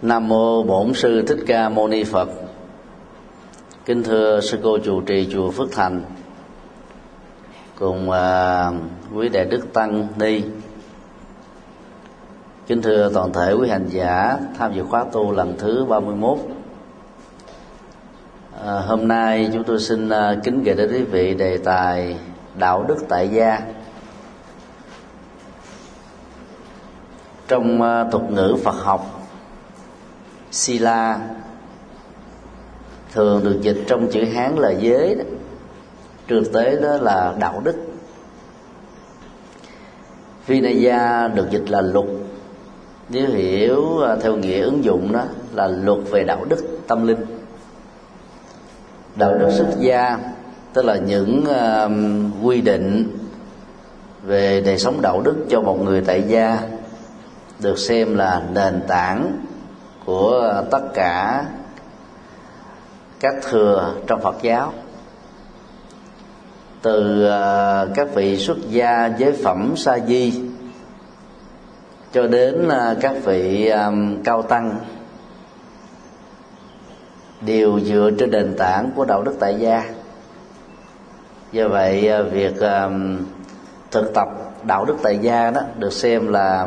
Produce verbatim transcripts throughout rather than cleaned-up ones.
Nam mô Bổn Sư Thích Ca Mâu Ni Phật. Kính thưa sư cô trụ trì chùa Phước Thành cùng uh, quý đệ đức tăng ni. Kính thưa toàn thể quý hành giả tham dự khóa tu lần thứ ba mươi mốt. À, hôm nay chúng tôi xin uh, kính gửi đến quý vị đề tài đạo đức tại gia. Trong uh, tục ngữ Phật học, Sila thường được dịch trong chữ Hán là giới đó. Thực tế đó là đạo đức. Vinaya được dịch là luật, nếu hiểu theo nghĩa ứng dụng đó là luật về đạo đức tâm linh. Đạo đức xuất gia tức là những uh, quy định về đời sống đạo đức cho một người tại gia, được xem là nền tảng của tất cả các thừa trong Phật giáo, từ uh, các vị xuất gia giới phẩm sa di cho đến uh, các vị um, cao tăng, đều dựa trên nền tảng của đạo đức tại gia. Do vậy uh, việc uh, thực tập đạo đức tại gia đó được xem là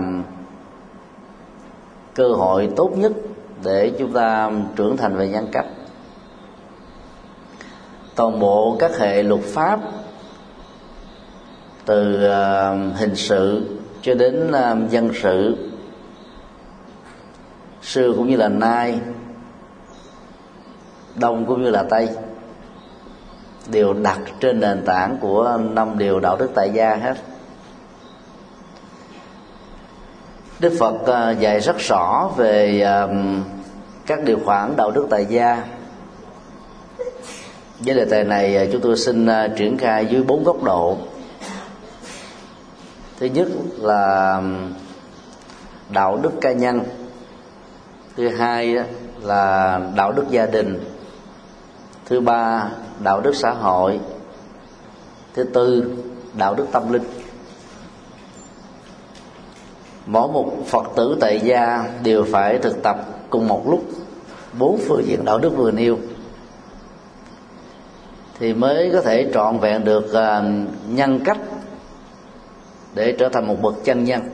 cơ hội tốt nhất để chúng ta trưởng thành về nhân cách. Toàn bộ các hệ luật pháp, từ uh, hình sự cho đến uh, dân sự, xưa cũng như là nay, đông cũng như là tây, đều đặt trên nền tảng của năm điều đạo đức tại gia hết. Đức Phật uh, dạy rất rõ về uh, các điều khoản đạo đức tại gia. Với đề tài này chúng tôi xin uh, triển khai dưới bốn góc độ. Thứ nhất là đạo đức cá nhân. Thứ hai là đạo đức gia đình. Thứ ba đạo đức xã hội. Thứ tư đạo đức tâm linh. Mỗi một Phật tử tại gia đều phải thực tập cùng một lúc bốn phương diện đạo đức vừa nêu, thì mới có thể trọn vẹn được uh, nhân cách để trở thành một bậc chân nhân.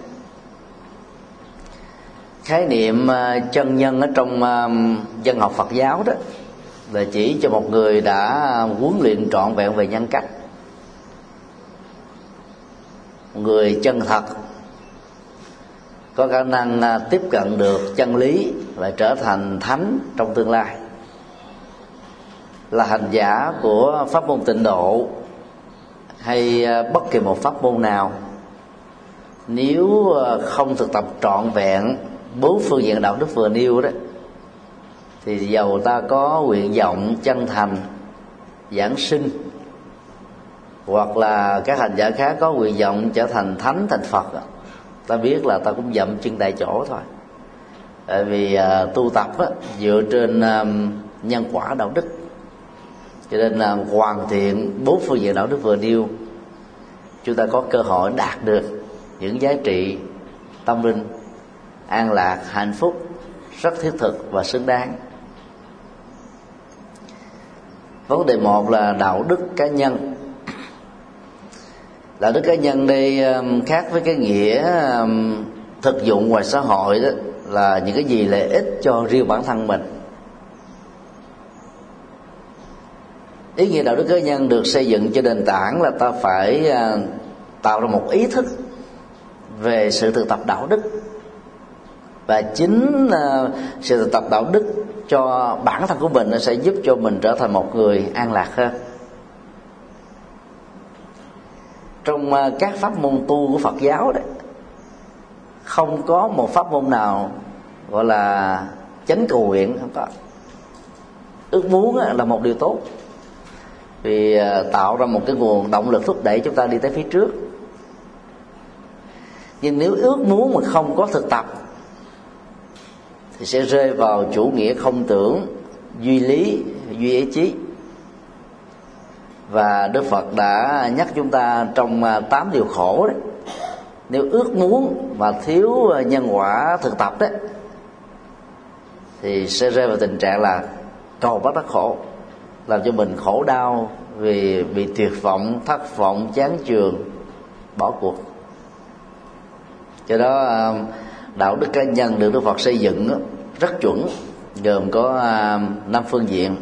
Khái niệm uh, chân nhân ở trong uh, dân học Phật giáo đó là chỉ cho một người đã huấn luyện trọn vẹn về nhân cách, một người chân thật, có khả năng tiếp cận được chân lý và trở thành thánh trong tương lai. Là hành giả của pháp môn tịnh độ hay bất kỳ một pháp môn nào, nếu không thực tập trọn vẹn bốn phương diện đạo đức vừa nêu đó, thì dầu ta có nguyện vọng chân thành giảng sinh, hoặc là các hành giả khác có nguyện vọng trở thành thánh thành Phật, ta biết là ta cũng dậm chân tại chỗ thôi. Tại vì uh, tu tập á, dựa trên uh, nhân quả đạo đức, cho nên là uh, hoàn thiện bốn phương diện đạo đức vừa nêu, chúng ta có cơ hội đạt được những giá trị tâm linh an lạc, hạnh phúc rất thiết thực và xứng đáng. Vấn đề một là đạo đức cá nhân. Đạo đức cá nhân đây khác với cái nghĩa thực dụng ngoài xã hội đó, là những cái gì lợi ích cho riêng bản thân mình. Ý nghĩa đạo đức cá nhân được xây dựng trên nền tảng là ta phải tạo ra một ý thức về sự thực tập đạo đức, và chính sự thực tập đạo đức cho bản thân của mình nó sẽ giúp cho mình trở thành một người an lạc hơn. Trong các pháp môn tu của Phật giáo đấy, không có một pháp môn nào gọi là chánh cầu nguyện, không có. Ước muốn là một điều tốt, vì tạo ra một cái nguồn động lực thúc đẩy chúng ta đi tới phía trước. Nhưng nếu ước muốn mà không có thực tập thì sẽ rơi vào chủ nghĩa không tưởng, duy lý, duy ý chí. Và Đức Phật đã nhắc chúng ta trong tám điều khổ đấy, nếu ước muốn mà thiếu nhân quả thực tập đấy, thì sẽ rơi vào tình trạng là cầu bất đắc khổ, làm cho mình khổ đau vì bị tuyệt vọng, thất vọng, chán chường, bỏ cuộc. Do đó đạo đức cá nhân được Đức Phật xây dựng rất chuẩn, gồm có năm phương diện.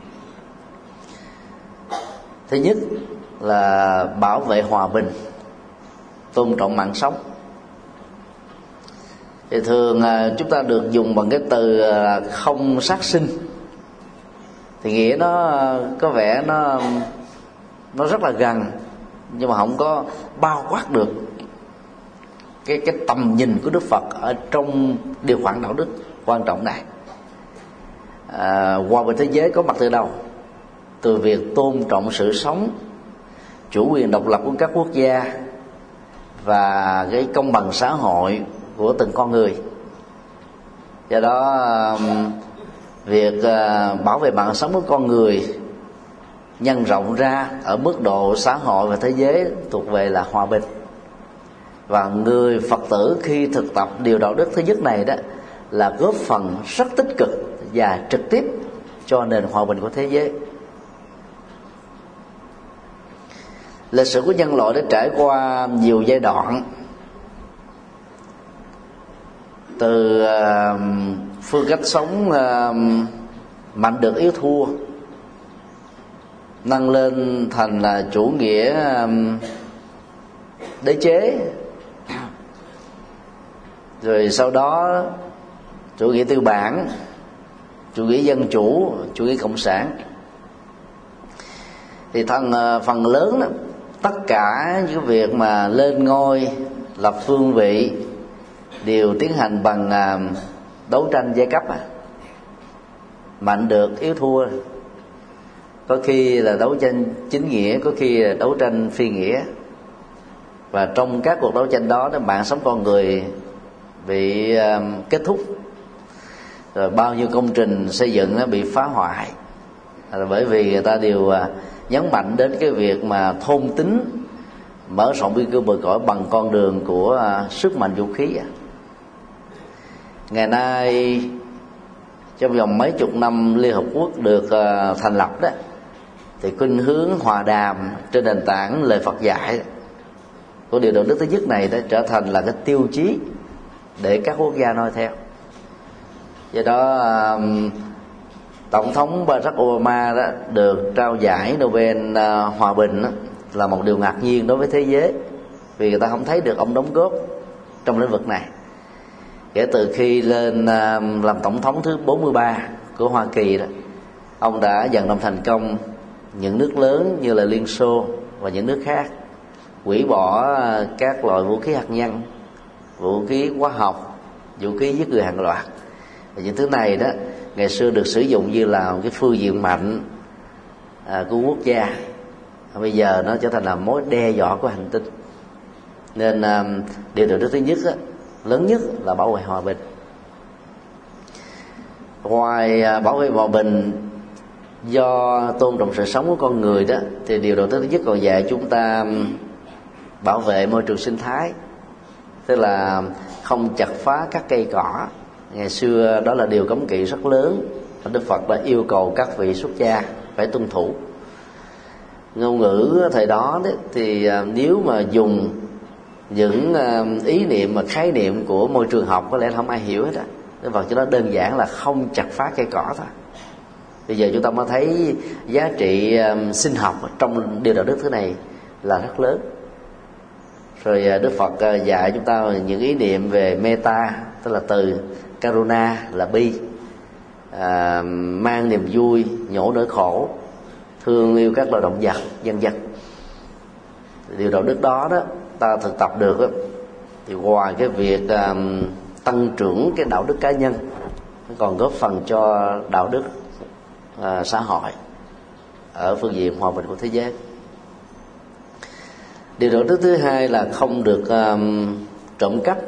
Thứ nhất là bảo vệ hòa bình, tôn trọng mạng sống. Thì thường chúng ta được dùng bằng cái từ là không sát sinh, thì nghĩa nó có vẻ nó nó rất là gần, nhưng mà không có bao quát được cái cái tầm nhìn của Đức Phật ở trong điều khoản đạo đức quan trọng này. À, hòa bình thế giới có mặt từ đâu? Từ việc tôn trọng sự sống, chủ quyền độc lập của các quốc gia và cái công bằng xã hội của từng con người. Do đó việc bảo vệ mạng sống của con người nhân rộng ra ở mức độ xã hội và thế giới thuộc về là hòa bình. Và người Phật tử khi thực tập điều đạo đức thứ nhất này đó là góp phần rất tích cực và trực tiếp cho nền hòa bình của thế giới. Lịch sử của nhân loại đã trải qua nhiều giai đoạn, từ uh, phương cách sống uh, mạnh được yếu thua, nâng lên thành là chủ nghĩa uh, đế chế, rồi sau đó chủ nghĩa tư bản, chủ nghĩa dân chủ, chủ nghĩa cộng sản. Thì phần phần lớn đó, tất cả những việc mà lên ngôi lập phương vị đều tiến hành bằng đấu tranh giai cấp, mạnh được yếu thua, có khi là đấu tranh chính nghĩa, có khi là đấu tranh phi nghĩa. Và trong các cuộc đấu tranh đó, đó mạng sống con người bị uh, kết thúc, rồi bao nhiêu công trình xây dựng nó bị phá hoại, là bởi vì người ta đều uh, nhấn mạnh đến cái việc mà thôn tính mở rộng biên cương bờ cõi bằng con đường của uh, sức mạnh vũ khí. Ngày nay trong vòng mấy chục năm Liên Hợp Quốc được uh, thành lập đó, thì khuynh hướng hòa đàm trên nền tảng lời Phật dạy của điều đạo đức thứ nhất này đã trở thành là cái tiêu chí để các quốc gia noi theo. Do đó um, Tổng thống Barack Obama đó được trao giải Nobel uh, hòa bình đó, là một điều ngạc nhiên đối với thế giới, vì người ta không thấy được ông đóng góp trong lĩnh vực này. Kể từ khi lên uh, làm tổng thống thứ bốn mươi ba của Hoa Kỳ đó, ông đã vận động thành công những nước lớn như là Liên Xô và những nước khác hủy bỏ các loại vũ khí hạt nhân, vũ khí hóa học, vũ khí giết người hàng loạt. Và những thứ này đó ngày xưa được sử dụng như là một cái phương diện mạnh à, của quốc gia, bây giờ nó trở thành là mối đe dọa của hành tinh. Nên à, điều đạo đức thứ nhất á, lớn nhất là bảo vệ hòa bình. Ngoài à, bảo vệ hòa bình do tôn trọng sự sống của con người đó, thì điều đạo đức thứ nhất còn dạy chúng ta bảo vệ môi trường sinh thái, tức là không chặt phá các cây cỏ. Ngày xưa đó là điều cấm kỵ rất lớn, Đức Phật đã yêu cầu các vị xuất gia phải tuân thủ. Ngôn ngữ thời đó đấy, thì nếu mà dùng những ý niệm mà khái niệm của môi trường học có lẽ không ai hiểu hết á. Đức Phật cho nó đơn giản là không chặt phá cây cỏ thôi. Bây giờ chúng ta mới thấy giá trị sinh học trong điều đạo đức thứ này là rất lớn. Rồi Đức Phật dạy chúng ta những ý niệm về meta, tức là từ karuna là bi, à, mang niềm vui, nhổ nỗi khổ, thương yêu các loài động vật, vân vân. Điều đạo đức đó đó ta thực tập được đó, thì ngoài cái việc à, tăng trưởng cái đạo đức cá nhân, nó còn góp phần cho đạo đức à, xã hội ở phương diện hòa bình của thế giới. Điều đạo đức thứ hai là không được um, trộm cắp,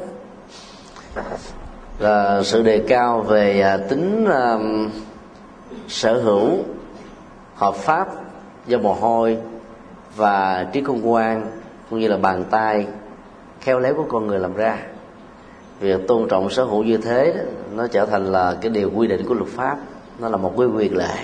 là sự đề cao về uh, tính um, sở hữu hợp pháp do mồ hôi và trí khôn ngoan, cũng như là bàn tay khéo léo của con người làm ra. Việc tôn trọng sở hữu như thế đó nó trở thành là cái điều quy định của luật pháp, nó là một cái quyền lệ.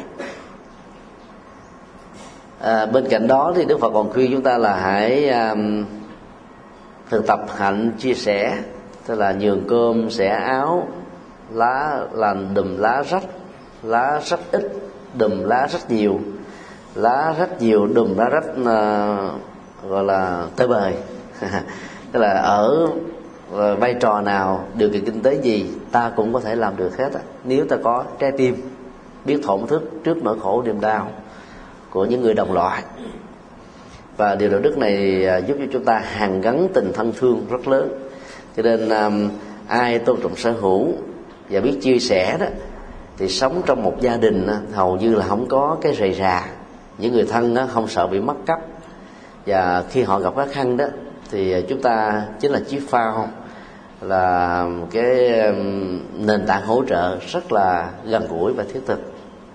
À, bên cạnh đó thì Đức Phật còn khuyên chúng ta là hãy um, thực tập hạnh chia sẻ, tức là nhường cơm sẻ áo, lá lành đùm lá rách, lá rất ít đùm lá rất nhiều, lá rất nhiều đùm lá rách, uh, gọi là tơi bời. Tức là ở uh, vai trò nào, điều kiện kinh tế gì, ta cũng có thể làm được hết á, nếu ta có trái tim biết thổn thức trước nỗi khổ niềm đau của những người đồng loại. Và điều đạo đức này giúp cho chúng ta hàn gắn tình thân thương rất lớn. Cho nên um, ai tôn trọng sở hữu và biết chia sẻ đó, thì sống trong một gia đình hầu như là không có cái rầy rà, những người thân không sợ bị mất cắp, và khi họ gặp khó khăn đó thì chúng ta chính là chiếc phao, là cái nền tảng hỗ trợ rất là gần gũi và thiết thực.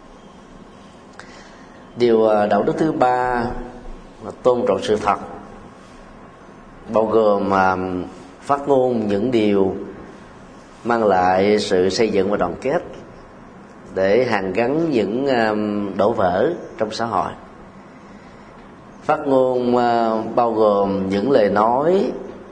Điều đạo đức thứ ba là tôn trọng sự thật, bao gồm phát ngôn những điều mang lại sự xây dựng và đoàn kết để hàn gắn những đổ vỡ trong xã hội. Phát ngôn bao gồm những lời nói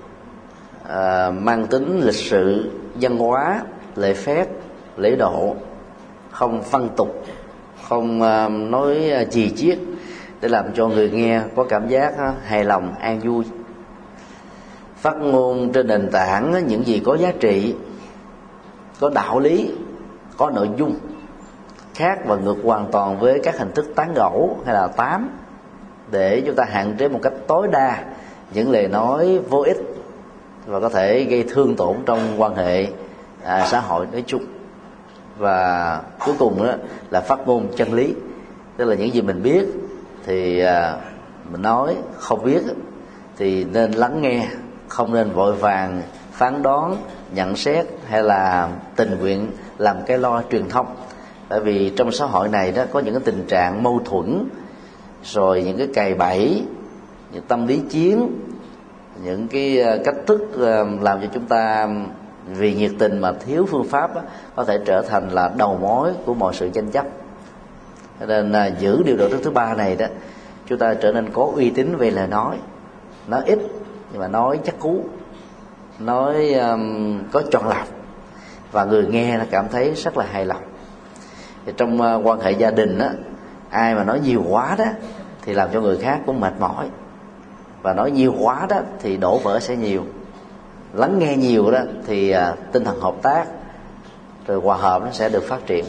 mang tính lịch sự, văn hóa, lễ phép, lễ độ, không phân tục, không nói chì chiết để làm cho người nghe có cảm giác hài lòng, an vui. Phát ngôn trên nền tảng những gì có giá trị, có đạo lý, có nội dung, khác và ngược hoàn toàn với các hình thức tán gẫu hay là tám, để chúng ta hạn chế một cách tối đa những lời nói vô ích và có thể gây thương tổn trong quan hệ à, xã hội nói chung. Và cuối cùng đó là phát ngôn chân lý, tức là những gì mình biết thì à, mình nói, không biết thì nên lắng nghe, không nên vội vàng phán đoán, nhận xét hay là tình nguyện làm cái lo truyền thông. Bởi vì trong xã hội này đó có những cái tình trạng mâu thuẫn, rồi những cái cày bẫy, những tâm lý chiến, những cái cách thức làm cho chúng ta vì nhiệt tình mà thiếu phương pháp đó, có thể trở thành là đầu mối của mọi sự tranh chấp. Cho nên là giữ điều đạo đức thứ ba này đó, chúng ta trở nên có uy tín về lời nói, nói ít nhưng mà nói chắc cú, nói um, có chọn lọc, và người nghe nó cảm thấy rất là hài lòng. Thì trong uh, quan hệ gia đình đó, ai mà nói nhiều quá đó thì làm cho người khác cũng mệt mỏi, và nói nhiều quá đó thì đổ vỡ sẽ nhiều. Lắng nghe nhiều đó thì uh, tinh thần hợp tác rồi hòa hợp nó sẽ được phát triển.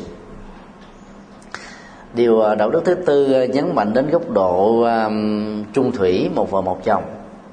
Điều uh, đạo đức thứ tư nhấn mạnh đến góc độ um, chung thủy, một vợ một chồng,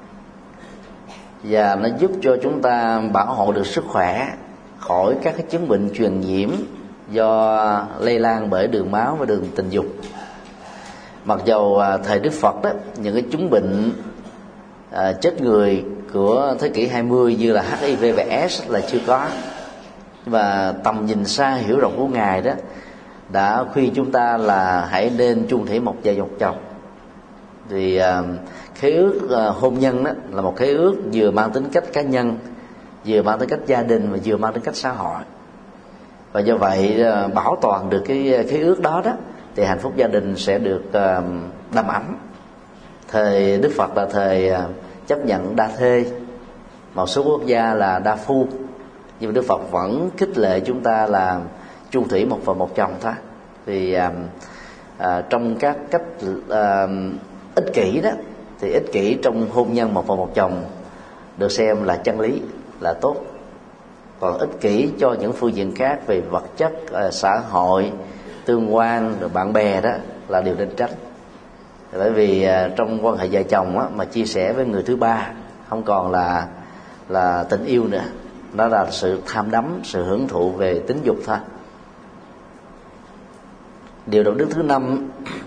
và nó giúp cho chúng ta bảo hộ được sức khỏe khỏi các cái chứng bệnh truyền nhiễm do lây lan bởi đường máu và đường tình dục. Mặc dầu thời Đức Phật đó, những cái chứng bệnh à, chết người của thế kỷ hai mươi như là H I V và S là chưa có, và tầm nhìn xa hiểu rộng của Ngài đó đã khuyên chúng ta là hãy nên chung thủy một vợ một chồng. Thì à, khế ước à, hôn nhân đó là một khế ước vừa mang tính cách cá nhân, vừa mang tính cách gia đình, và vừa mang tính cách xã hội. Và do vậy à, bảo toàn được cái khế ước đó đó thì hạnh phúc gia đình sẽ được à, đầm ấm. Thời Đức Phật là thời à, chấp nhận đa thê, một số quốc gia là đa phu, nhưng Đức Phật vẫn khích lệ chúng ta là chung thủy một vợ một chồng thôi. Vì à, à, trong các cách à, ích kỷ đó, thì ích kỷ trong hôn nhân một vợ một chồng được xem là chân lý, là tốt. Còn ích kỷ cho những phương diện khác về vật chất, xã hội, tương quan, rồi bạn bè đó là điều nên tránh. Bởi vì trong quan hệ vợ chồng á, mà chia sẻ với người thứ ba không còn là là tình yêu nữa, đó là sự tham đắm, sự hưởng thụ về tính dục thôi. Điều đạo đức thứ năm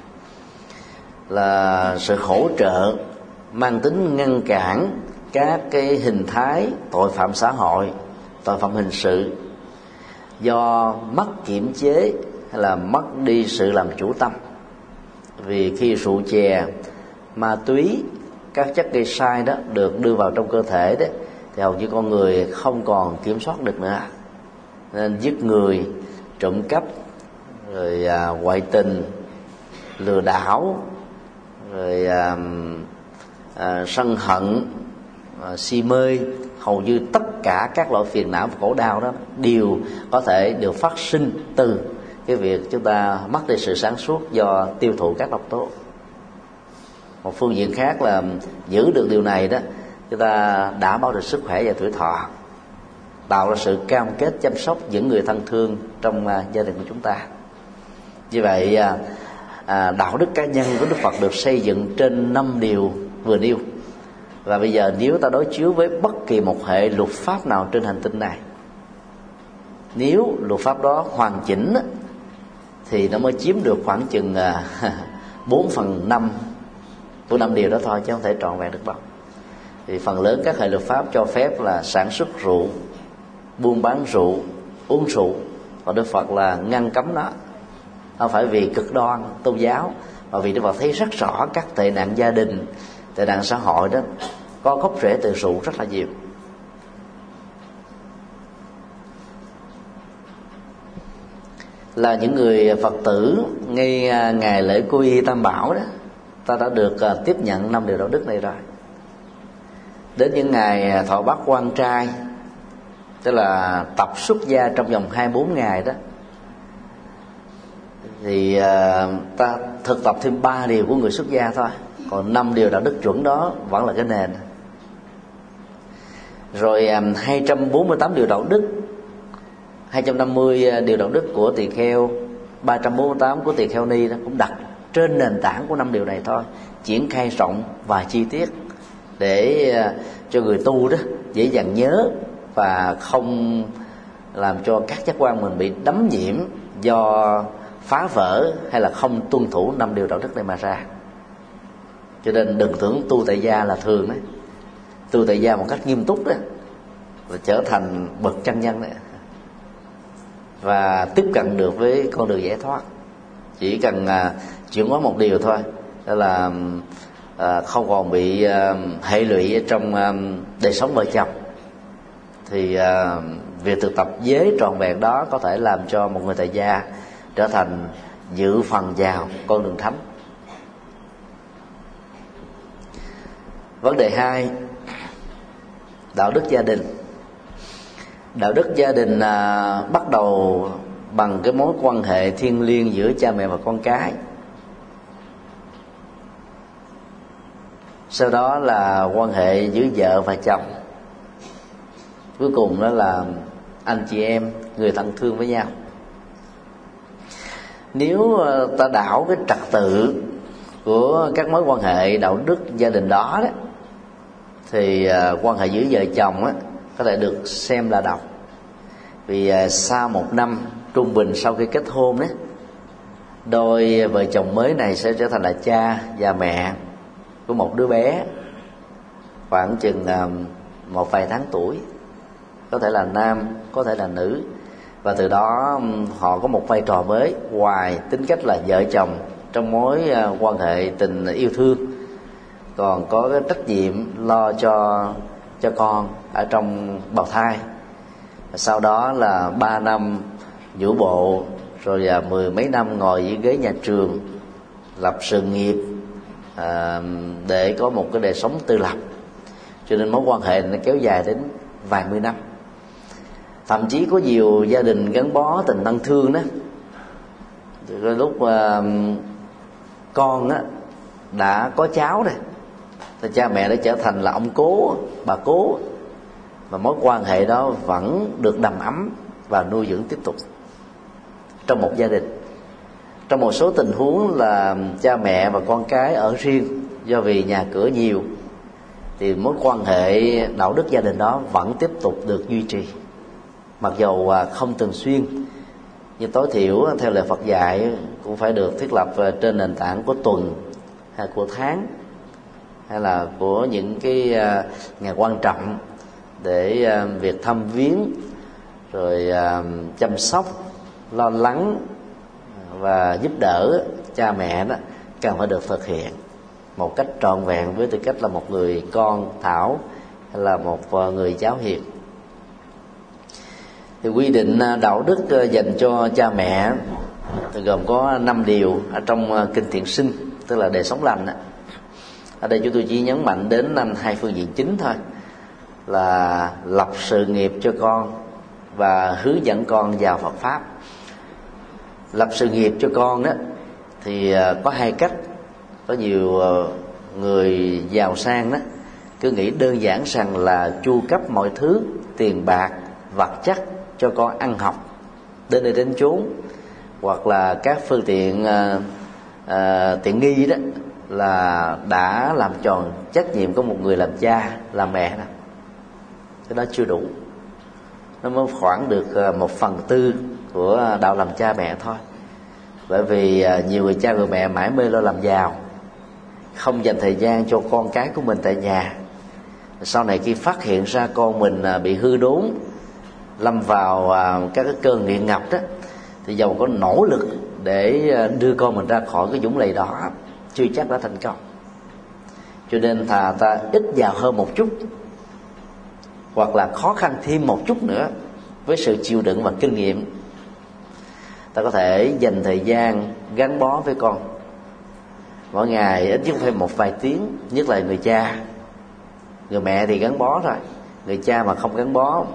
là sự hỗ trợ mang tính ngăn cản các cái hình thái tội phạm xã hội, tội phạm hình sự do mất kiểm chế hay là mất đi sự làm chủ tâm. Vì khi rượu chè, ma túy, các chất gây sai đó được đưa vào trong cơ thể đó, thì hầu như con người không còn kiểm soát được nữa. nên giết người, trộm cắp, rồi à, ngoại tình, lừa đảo, rồi à, à, sân hận, à, si mê, hầu như tất cả các loại phiền não và khổ đau đó đều có thể được phát sinh từ cái việc chúng ta mất đi sự sáng suốt do tiêu thụ các độc tố. Một phương diện khác là giữ được điều này đó, chúng ta đảm bảo được sức khỏe và tuổi thọ, tạo ra sự cam kết chăm sóc những người thân thương trong uh, gia đình của chúng ta. Như vậy uh, uh, đạo đức cá nhân của Đức Phật được xây dựng trên năm điều vừa nêu. Và bây giờ nếu ta đối chiếu với bất kỳ một hệ luật pháp nào trên hành tinh này, nếu luật pháp đó hoàn chỉnh thì nó mới chiếm được khoảng chừng bốn phần năm của năm điều đó thôi, chứ không thể trọn vẹn được đâu. Thì phần lớn các hệ luật pháp cho phép là sản xuất rượu, buôn bán rượu, uống rượu, và Đức Phật là ngăn cấm nó, không phải vì cực đoan tôn giáo, mà vì Đức Phật thấy rất rõ các tệ nạn gia đình, tệ nạn xã hội đó có gốc rễ từ rượu rất là nhiều. Là những người Phật tử ngay ngày lễ Cô Y Tam Bảo đó, ta đã được tiếp nhận năm điều đạo đức này rồi. Đến những ngày thọ bát quan trai, tức là tập xuất gia trong vòng hai mươi bốn ngày đó, thì ta thực tập thêm ba điều của người xuất gia thôi, còn năm điều đạo đức chuẩn đó vẫn là cái nền. Rồi hai trăm bốn mươi tám điều đạo đức, hai trăm năm mươi điều đạo đức của tỳ kheo, ba trăm bốn mươi tám của tỳ kheo ni đó cũng đặt trên nền tảng của năm điều này thôi, triển khai rộng và chi tiết để cho người tu đó dễ dàng nhớ và không làm cho các giác quan mình bị đắm nhiễm do phá vỡ hay là không tuân thủ năm điều đạo đức này mà ra. Cho nên đừng tưởng tu tại gia là thường đấy, tu tại gia một cách nghiêm túc đó và trở thành bậc chân nhân đấy, và tiếp cận được với con đường giải thoát. Chỉ cần à, chuyển hóa một điều thôi, đó là à, không còn bị à, hệ lụy trong à, đời sống vợ chồng, thì à, việc thực tập giới trọn vẹn đó có thể làm cho một người tại gia trở thành dự phần vào con đường thánh. Vấn đề hai, đạo đức gia đình. Đạo đức gia đình à, bắt đầu bằng cái mối quan hệ thiêng liêng giữa cha mẹ và con cái. Sau đó là quan hệ giữa vợ và chồng. Cuối cùng đó là anh chị em, người thân thương với nhau. Nếu ta đảo cái trật tự của các mối quan hệ đạo đức gia đình đó, đó thì quan hệ giữa vợ chồng á, có thể được xem là độc. Vì sau một năm trung bình sau khi kết hôn đấy, đôi vợ chồng mới này sẽ trở thành là cha và mẹ của một đứa bé khoảng chừng một vài tháng tuổi, có thể là nam, có thể là nữ. Và từ đó họ có một vai trò mới, ngoài tính cách là vợ chồng trong mối quan hệ tình yêu thương, còn có cái trách nhiệm lo cho cho con ở trong bào thai. Sau đó là ba năm vũ bộ, rồi là mười mấy năm ngồi dưới ghế nhà trường, lập sự nghiệp à, để có một cái đời sống tự lập. Cho nên mối quan hệ nó kéo dài đến vài mươi năm. Thậm chí có nhiều gia đình gắn bó tình thân thương đó, rồi lúc à, con á, đã có cháu rồi, thì cha mẹ đã trở thành là ông cố, bà cố, và mối quan hệ đó vẫn được đầm ấm và nuôi dưỡng tiếp tục trong một gia đình. Trong một số tình huống là cha mẹ và con cái ở riêng do vì nhà cửa nhiều, thì mối quan hệ đạo đức gia đình đó vẫn tiếp tục được duy trì, mặc dầu không thường xuyên, nhưng tối thiểu theo lời Phật dạy cũng phải được thiết lập trên nền tảng của tuần hay của tháng, hay là của những cái ngày quan trọng, để việc thăm viếng, rồi chăm sóc, lo lắng và giúp đỡ cha mẹ đó cần phải được thực hiện một cách trọn vẹn với tư cách là một người con thảo hay là một người cháu hiền. Thì quy định đạo đức dành cho cha mẹ thì gồm có năm điều ở trong kinh Thiện Sinh, tức là đời sống lành. Ở đây chúng tôi chỉ nhấn mạnh đến hai phương diện chính thôi, là lập sự nghiệp cho con và hướng dẫn con vào Phật pháp. Lập sự nghiệp cho con đó thì có hai cách. Có nhiều người giàu sang đó cứ nghĩ đơn giản rằng là chu cấp mọi thứ tiền bạc vật chất cho con ăn học đến nơi đến chốn, hoặc là các phương tiện uh, uh, tiện nghi đó là đã làm tròn trách nhiệm của một người làm cha làm mẹ đó. Cái đó chưa đủ, nó mới khoảng được một phần tư của đạo làm cha mẹ thôi. Bởi vì nhiều người cha người mẹ mãi mê lo làm giàu, không dành thời gian cho con cái của mình tại nhà. Sau này khi phát hiện ra con mình bị hư đốn, lâm vào các cái cơn nghiện ngập đó, thì dầu có nỗ lực để đưa con mình ra khỏi cái vũng lầy đó, chưa chắc đã thành công. Cho nên thà ta ít giàu hơn một chút, hoặc là khó khăn thêm một chút nữa, với sự chịu đựng và kinh nghiệm, ta có thể dành thời gian gắn bó với con mỗi ngày ít nhất phải một vài tiếng. Nhất là người cha. Người mẹ thì gắn bó rồi, người cha mà không gắn bó,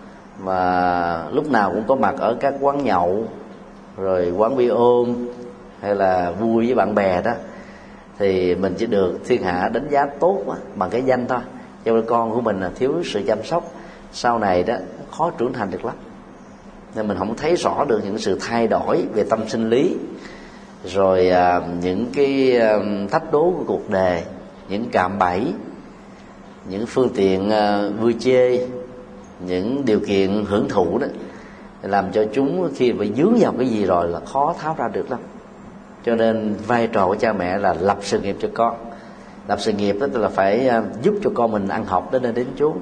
mà lúc nào cũng có mặt ở các quán nhậu, rồi quán bia ôm, hay là vui với bạn bè đó, thì mình chỉ được thiên hạ đánh giá tốt bằng cái danh thôi. Cho nên con của mình là thiếu sự chăm sóc, sau này đó khó trưởng thành được lắm. Nên mình không thấy rõ được những sự thay đổi về tâm sinh lý, rồi à, những cái à, thách đố của cuộc đời, những cạm bẫy, những phương tiện à, vui chơi, những điều kiện hưởng thụ đó, làm cho chúng khi phải dướng vào cái gì rồi là khó tháo ra được lắm. Cho nên vai trò của cha mẹ là lập sự nghiệp cho con. Lập sự nghiệp đó là phải giúp cho con mình ăn học đến nơi đến chốn.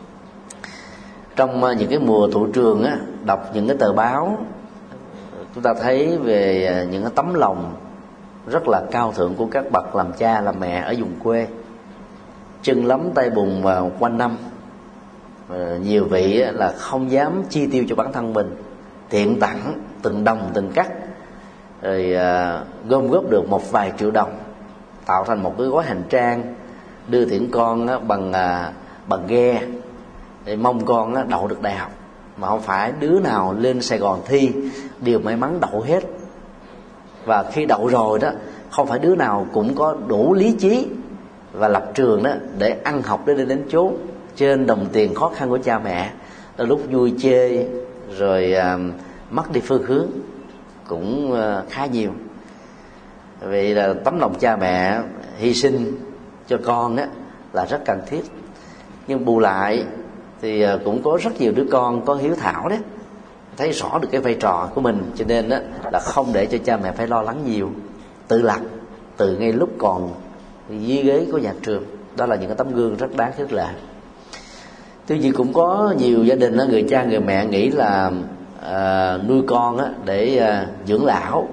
Trong những cái mùa thụ trường á, đọc những cái tờ báo, chúng ta thấy về những cái tấm lòng rất là cao thượng của các bậc làm cha làm mẹ ở vùng quê, chân lấm tay bùn và quanh năm. Nhiều vị là không dám chi tiêu cho bản thân mình, tiện tặng từng đồng từng cắt, rồi gom góp được một vài triệu đồng, tạo thành một cái gói hành trang đưa tiễn con bằng bằng ghe, để mong con đậu được đại học. Mà không phải đứa nào lên Sài Gòn thi đều may mắn đậu hết. Và khi đậu rồi đó, không phải đứa nào cũng có đủ lý trí và lập trường đó để ăn học đến đến chốn trên đồng tiền khó khăn của cha mẹ. Đôi lúc vui chơi rồi à, mất đi phương hướng cũng à, khá nhiều. Vì là tấm lòng cha mẹ hy sinh cho con á là rất cần thiết. Nhưng bù lại thì cũng có rất nhiều đứa con có hiếu thảo đấy, thấy rõ được cái vai trò của mình, cho nên đó là không để cho cha mẹ phải lo lắng nhiều, tự lập từ ngay lúc còn dưới ghế của nhà trường. Đó là những cái tấm gương rất đáng khích lệ. Tuy nhiên cũng có nhiều gia đình đó, người cha người mẹ nghĩ là à, nuôi con á, để à, dưỡng lão,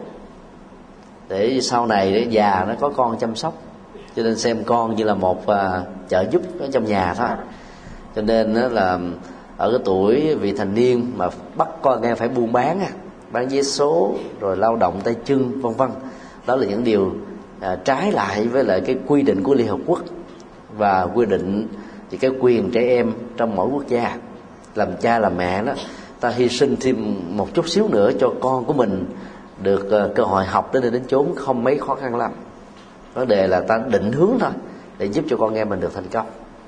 để sau này để già nó có con chăm sóc, cho nên xem con như là một à, trợ giúp ở trong nhà thôi. Cho nên đó là ở cái tuổi vị thành niên mà bắt con em phải buôn bán, bán vé số, rồi lao động tay chân, vân vân. Đó là những điều à, trái lại với lại cái quy định của Liên Hợp Quốc và quy định về cái quyền trẻ em trong mỗi quốc gia. Làm cha làm mẹ đó, ta hy sinh thêm một chút xíu nữa cho con của mình được uh, cơ hội học đến đây đến chốn không mấy khó khăn lắm. Vấn đề là ta định hướng thôi để giúp cho con em mình được thành công.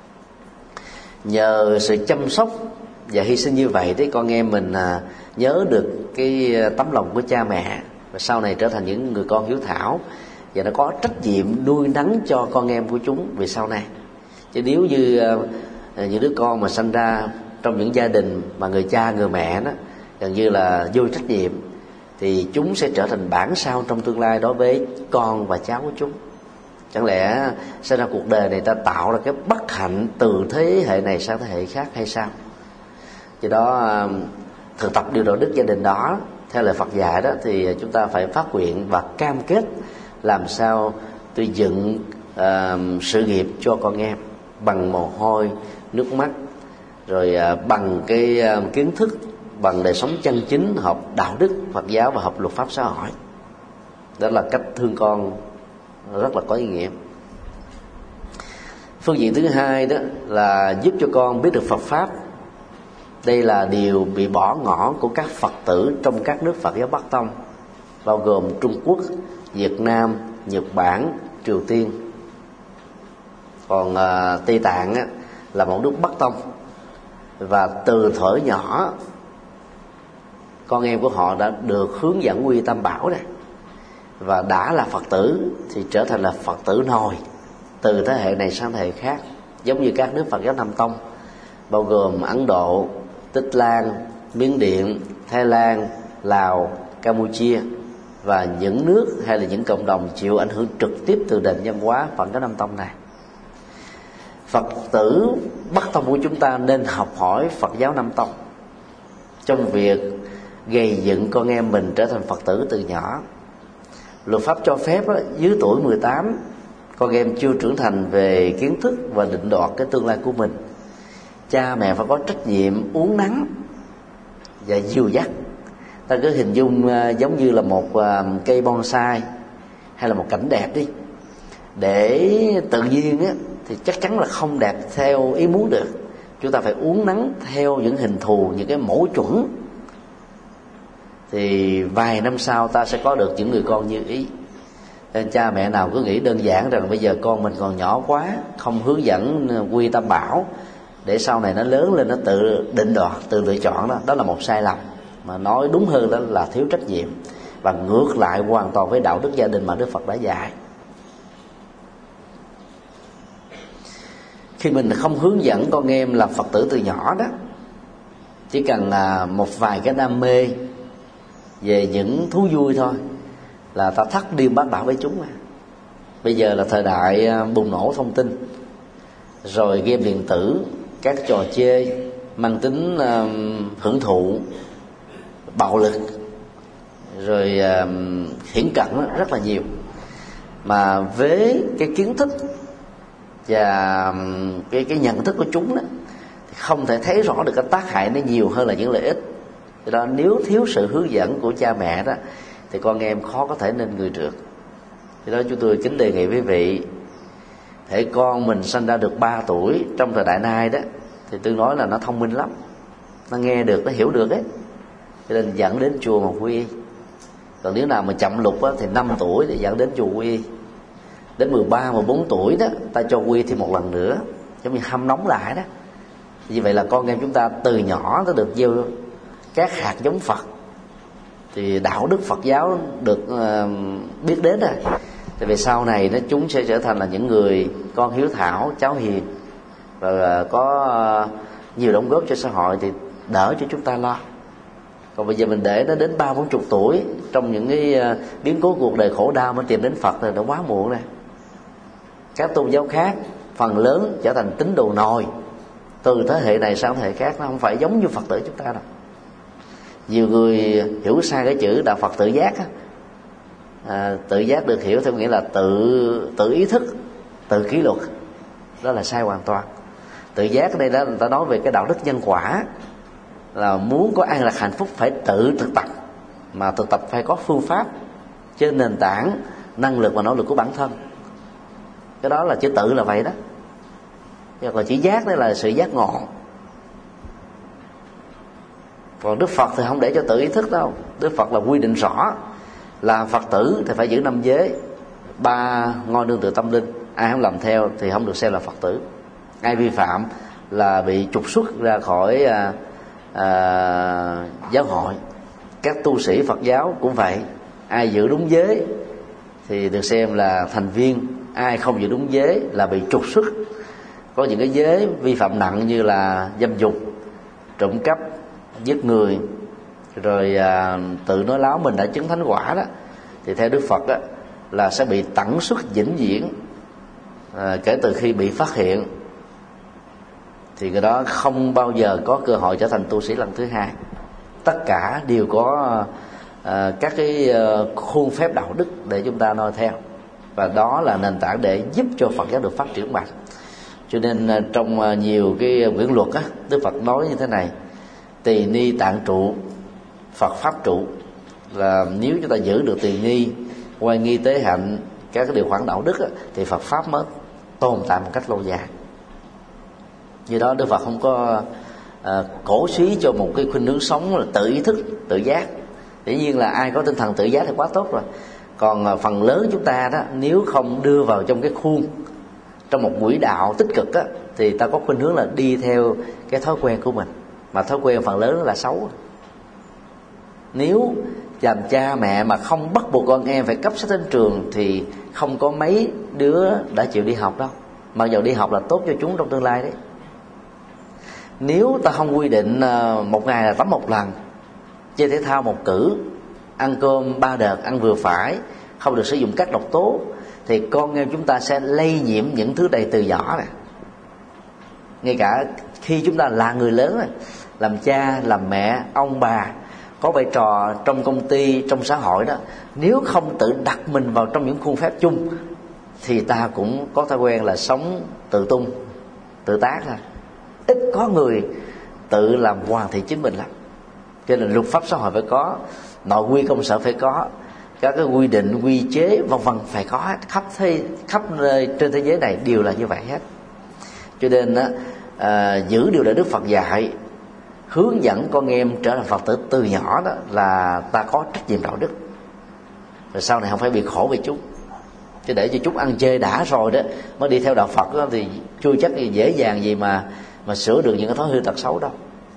Nhờ sự chăm sóc và hy sinh như vậy thì con em mình à, nhớ được cái tấm lòng của cha mẹ, và sau này trở thành những người con hiếu thảo, và nó có trách nhiệm nuôi nấng cho con em của chúng về sau này. Chứ nếu như à, những đứa con mà sinh ra trong những gia đình mà người cha người mẹ đó gần như là vô trách nhiệm, thì chúng sẽ trở thành bản sao trong tương lai đối với con và cháu của chúng. Chẳng lẽ sinh ra cuộc đời này ta tạo ra cái bất hạnh từ thế hệ này sang thế hệ khác hay sao? Do đó thực tập điều đạo đức gia đình đó theo lời Phật dạy đó, thì chúng ta phải phát nguyện và cam kết làm sao tôi dựng uh, sự nghiệp cho con em bằng mồ hôi, nước mắt, rồi uh, bằng cái uh, kiến thức bằng đời sống chân chính, học đạo đức Phật giáo và học luật pháp xã hội. Đó là cách thương con rất là có ý nghĩa. Phương diện thứ hai đó là giúp cho con biết được Phật pháp. Đây là điều bị bỏ ngỏ của các Phật tử trong các nước Phật giáo Bắc Tông, bao gồm Trung Quốc, Việt Nam, Nhật Bản, Triều Tiên. Còn à, Tây Tạng á, là một nước Bắc Tông, và từ thuở nhỏ con em của họ đã được hướng dẫn quy tam bảo này, và đã là Phật tử thì trở thành là Phật tử nồi từ thế hệ này sang thế hệ khác, giống như các nước Phật giáo Nam Tông, bao gồm Ấn Độ, Tích Lan, Miến Điện, Thái Lan, Lào, Campuchia, và những nước hay là những cộng đồng chịu ảnh hưởng trực tiếp từ nền văn hóa Phật giáo Nam Tông này. Phật tử Bắc Tông của chúng ta nên học hỏi Phật giáo Nam Tông trong việc gây dựng con em mình trở thành Phật tử từ nhỏ. Luật pháp cho phép đó, dưới tuổi mười tám, con em chưa trưởng thành về kiến thức và định đoạt cái tương lai của mình, cha mẹ phải có trách nhiệm uốn nắn và dìu dắt. Ta cứ hình dung uh, giống như là một uh, cây bonsai hay là một cảnh đẹp đi, để tự nhiên á, thì chắc chắn là không đẹp theo ý muốn được. Chúng ta phải uốn nắn theo những hình thù, những cái mẫu chuẩn, thì vài năm sau ta sẽ có được những người con như ý. Nên cha mẹ nào cứ nghĩ đơn giản rằng bây giờ con mình còn nhỏ quá, không hướng dẫn quy tam bảo, để sau này nó lớn lên nó tự định đoạt, tự lựa chọn, đó đó là một sai lầm. Mà nói đúng hơn đó là thiếu trách nhiệm, và ngược lại hoàn toàn với đạo đức gia đình mà Đức Phật đã dạy. Khi mình không hướng dẫn con em làm Phật tử từ nhỏ đó, chỉ cần là một vài cái đam mê về những thú vui thôi là ta thắt điên bát đảo với chúng. Mà bây giờ là thời đại bùng nổ thông tin, rồi game điện tử, các trò chơi mang tính uh, hưởng thụ, bạo lực, rồi uh, hiển cận rất là nhiều. Mà với cái kiến thức và cái cái nhận thức của chúng đó, thì không thể thấy rõ được cái tác hại nó nhiều hơn là những lợi ích. Cho đó nếu thiếu sự hướng dẫn của cha mẹ đó, thì con em khó có thể nên người trượt. Cho đó chúng tôi kính đề nghị quý vị, thể con mình sinh ra được ba tuổi trong thời đại nay đó, thì tôi nói là nó thông minh lắm, nó nghe được, nó hiểu được đấy, cho nên dẫn đến chùa mà quy y. Còn nếu nào mà chậm lục á, thì năm tuổi thì dẫn đến chùa quy y. Đến mười ba, mười bốn tuổi đó ta cho quy thì một lần nữa, giống như hâm nóng lại đó. Như vậy là con em chúng ta từ nhỏ nó được gieo các hạt giống Phật, thì đạo đức Phật giáo được uh, biết đến rồi. Tại vì sau này nó chúng sẽ trở thành là những người con hiếu thảo, cháu hiền, và uh, có uh, nhiều đóng góp cho xã hội, thì đỡ cho chúng ta lo. Còn bây giờ mình để nó đến ba bốn chục tuổi trong những cái uh, biến cố cuộc đời khổ đau mới tìm đến Phật thì đã quá muộn rồi. Các tôn giáo khác phần lớn trở thành tín đồ nồi từ thế hệ này sang thế hệ khác, nó không phải giống như Phật tử chúng ta đâu. Nhiều người hiểu sai cái chữ đạo Phật tự giác á. À, tự giác được hiểu theo nghĩa là tự tự ý thức, tự kỷ luật, đó là sai hoàn toàn. Tự giác ở đây đó người ta nói về cái đạo đức nhân quả, là muốn có an lạc hạnh phúc phải tự thực tập, mà thực tập phải có phương pháp trên nền tảng năng lực và nỗ lực của bản thân. Cái đó là chữ tự là vậy đó. Hoặc là chữ giác đó là sự giác ngộ. Còn Đức Phật thì không để cho tự ý thức đâu. Đức Phật là quy định rõ, làm Phật tử thì phải giữ năm giới, ba ngôi nương tựa tâm linh. Ai không làm theo thì không được xem là Phật tử. Ai vi phạm là bị trục xuất ra khỏi à, à, giáo hội. Các tu sĩ Phật giáo cũng vậy, ai giữ đúng giới thì được xem là thành viên, ai không giữ đúng giới là bị trục xuất. Có những cái giới vi phạm nặng như là dâm dục, trộm cắp, giết người, rồi à, tự nói láo mình đã chứng thánh quả đó, thì theo Đức Phật đó, là sẽ bị tẩn xuất vĩnh viễn. À, kể từ khi bị phát hiện thì cái đó không bao giờ có cơ hội trở thành tu sĩ lần thứ hai. Tất cả đều có à, các cái à, khuôn phép đạo đức để chúng ta noi theo, và đó là nền tảng để giúp cho Phật giáo được phát triển mạnh. Cho nên trong nhiều cái quyển luật á, Đức Phật nói như thế này: tỳ ni tạng trụ, Phật pháp trụ. Là nếu chúng ta giữ được tỳ ni, oai nghi tế hạnh, các cái điều khoản đạo đức á, thì Phật pháp mới tồn tại một cách lâu dài. Vì đó Đức Phật không có à, cổ suý cho một cái khuynh hướng sống là tự ý thức, tự giác. Dĩ nhiên là ai có tinh thần tự giác thì quá tốt rồi. Còn à, phần lớn chúng ta đó, nếu không đưa vào trong cái khuôn, trong một quỹ đạo tích cực á, thì ta có khuynh hướng là đi theo cái thói quen của mình, mà thói quen phần lớn là xấu. Nếu làm cha mẹ mà không bắt buộc con em phải cấp sách đến trường thì không có mấy đứa đã chịu đi học đâu, mặc dù đi học là tốt cho chúng trong tương lai đấy. Nếu ta không quy định một ngày là tắm một lần, chơi thể thao một cử, ăn cơm ba đợt, ăn vừa phải, không được sử dụng các độc tố, thì con em chúng ta sẽ lây nhiễm những thứ này từ nhỏ này. Ngay cả khi chúng ta là người lớn này, làm cha, làm mẹ, ông bà, có vai trò trong công ty, trong xã hội đó, nếu không tự đặt mình vào trong những khuôn phép chung thì ta cũng có thói quen là sống tự tung, tự tác thôi. Ít có người tự làm hoàn thiện chính mình lắm. Cho nên luật pháp xã hội phải có, nội quy công sở phải có, các cái quy định, quy chế vân vân phải có, khắp thế, khắp nơi trên thế giới này đều là như vậy hết. Cho nên á, à, giữ điều đạo Đức Phật dạy, hướng dẫn con em trở thành Phật tử từ nhỏ đó là ta có trách nhiệm đạo đức, rồi sau này không phải bị khổ về chúng. Chứ để cho chúng ăn chơi đã rồi đó mới đi theo đạo Phật đó, thì chưa chắc gì dễ dàng gì mà mà sửa được những cái thói hư tật xấu đâu.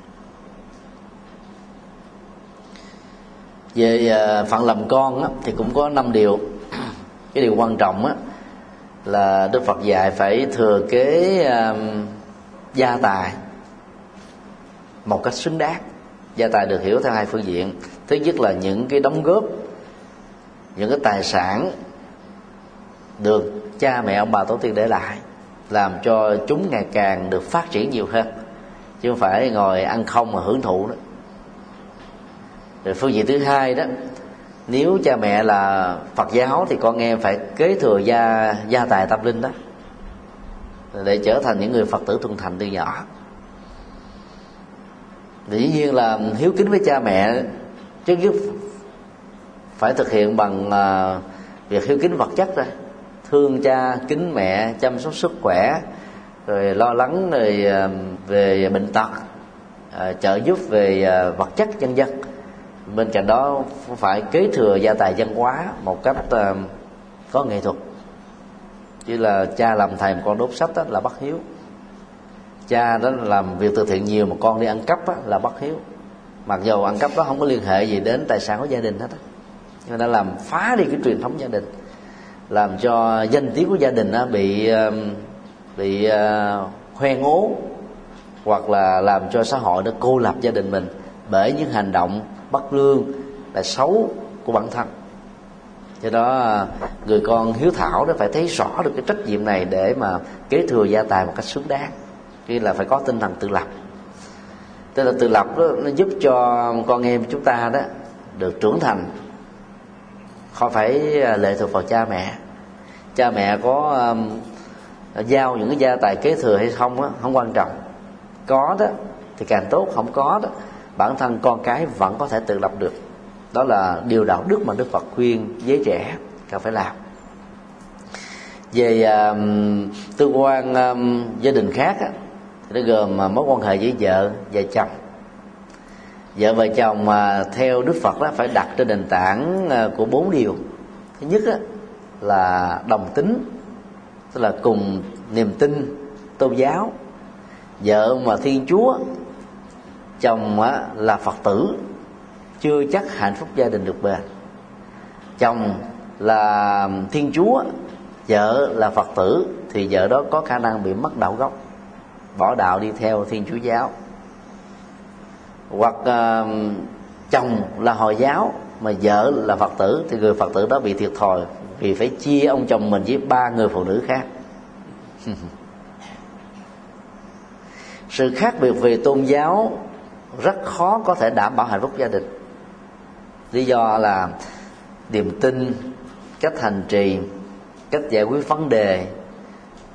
Về phận làm con á, thì cũng có năm điều. Cái điều quan trọng á, là Đức Phật dạy phải thừa kế uh, gia tài một cách xứng đáng. Gia tài được hiểu theo hai phương diện. Thứ nhất là những cái đóng góp, những cái tài sản được cha mẹ ông bà tổ tiên để lại, làm cho chúng ngày càng được phát triển nhiều hơn, chứ không phải ngồi ăn không mà hưởng thụ đó. Rồi phương diện thứ hai đó, nếu cha mẹ là Phật giáo thì con em phải kế thừa gia gia tài tâm linh đó, để trở thành những người Phật tử thuần thành từ nhỏ. Dĩ nhiên là hiếu kính với cha mẹ trước nhất phải thực hiện bằng uh, việc hiếu kính vật chất rồi, thương cha kính mẹ, chăm sóc sức khỏe, rồi lo lắng rồi uh, về bệnh tật, uh, trợ giúp về uh, vật chất nhân dân. Bên cạnh đó phải kế thừa gia tài văn hóa một cách uh, có nghệ thuật. Chứ là cha làm thầy mà con đốt sách đó là bất hiếu. Cha đó làm việc từ thiện nhiều mà con đi ăn cắp đó là bất hiếu. Mặc dù ăn cắp đó không có liên hệ gì đến tài sản của gia đình hết á, nhưng đã làm phá đi cái truyền thống gia đình, làm cho danh tiếng của gia đình đó bị bị uh, hoen ố, hoặc là làm cho xã hội nó cô lập gia đình mình bởi những hành động bất lương, là xấu của bản thân. Do đó người con hiếu thảo đó phải thấy rõ được cái trách nhiệm này để mà kế thừa gia tài một cách xứng đáng. Khi là phải có tinh thần tự lập. Tức là tự lập đó, nó giúp cho con em chúng ta đó được trưởng thành, không phải lệ thuộc vào cha mẹ. Cha mẹ có um, giao những cái gia tài kế thừa hay không đó, không quan trọng. Có đó thì càng tốt, không có đó bản thân con cái vẫn có thể tự lập được. Đó là điều đạo đức mà Đức Phật khuyên giới trẻ cần phải làm. Về um, tương quan um, gia đình khác á, thì nó gồm mối quan hệ với vợ và chồng. Vợ và chồng mà theo Đức Phật đó phải đặt trên nền tảng của bốn điều. Thứ nhất á, là đồng tính, tức là cùng niềm tin tôn giáo. Vợ mà Thiên Chúa, chồng á, là Phật tử, chưa chắc hạnh phúc gia đình được bền. Chồng là Thiên Chúa, vợ là Phật tử, thì vợ đó có khả năng bị mất đạo gốc, bỏ đạo đi theo Thiên Chúa giáo. Hoặc uh, chồng là Hồi giáo mà vợ là Phật tử, thì người Phật tử đó bị thiệt thòi vì phải chia ông chồng mình với ba người phụ nữ khác. Sự khác biệt về tôn giáo rất khó có thể đảm bảo hạnh phúc gia đình. Lý do là niềm tin, cách hành trì, cách giải quyết vấn đề,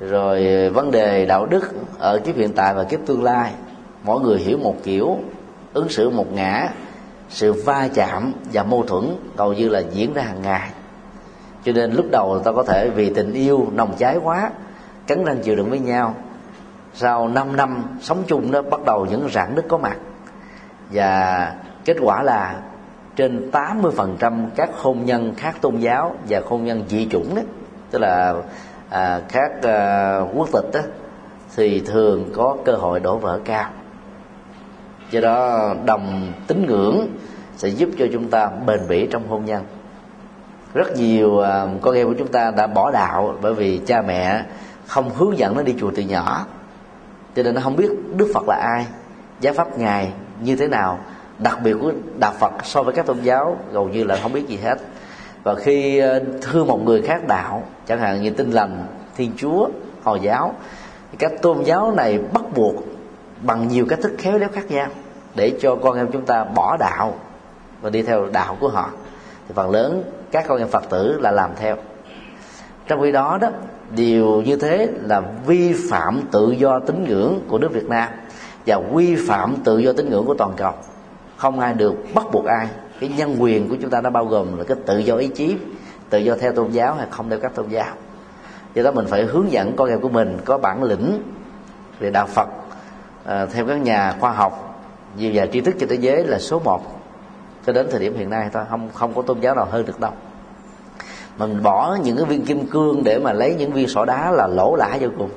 rồi vấn đề đạo đức ở kiếp hiện tại và kiếp tương lai, mỗi người hiểu một kiểu, ứng xử một ngã, sự va chạm và mâu thuẫn hầu như là diễn ra hàng ngày. Cho nên lúc đầu ta có thể vì tình yêu nồng cháy quá cắn răng chịu đựng với nhau. Sau năm năm sống chung đó, bắt đầu những rạn nứt có mặt, và kết quả là trên tám mươi phần trăm các hôn nhân khác tôn giáo và hôn nhân dị chủng đó, tức là à, các à, quốc tịch đó, thì thường có cơ hội đổ vỡ cao. Do đó đồng tín ngưỡng sẽ giúp cho chúng ta bền bỉ trong hôn nhân. Rất nhiều à, con em của chúng ta đã bỏ đạo bởi vì cha mẹ không hướng dẫn nó đi chùa từ nhỏ, cho nên nó không biết Đức Phật là ai, giáo pháp Ngài như thế nào, đặc biệt của đạo Phật so với các tôn giáo gần như là không biết gì hết. Và khi thương một người khác đạo, chẳng hạn như Tin Lành, Thiên Chúa, Hồi giáo, các tôn giáo này bắt buộc bằng nhiều cách thức khéo léo khác nhau để cho con em chúng ta bỏ đạo và đi theo đạo của họ. Thì phần lớn các con em Phật tử là làm theo. Trong khi đó đó, điều như thế là vi phạm tự do tín ngưỡng của nước Việt Nam và vi phạm tự do tín ngưỡng của toàn cầu. Không ai được bắt buộc ai. Cái nhân quyền của chúng ta nó bao gồm là cái tự do ý chí, tự do theo tôn giáo hay không theo các tôn giáo. Do đó mình phải hướng dẫn con em của mình có bản lĩnh về đạo Phật, à, theo các nhà khoa học nhiều và tri thức trên thế giới là số một cho đến thời điểm hiện nay thôi, không không có tôn giáo nào hơn được đâu. Mình bỏ những cái viên kim cương để mà lấy những viên sỏi đá là lỗ lã vô cùng.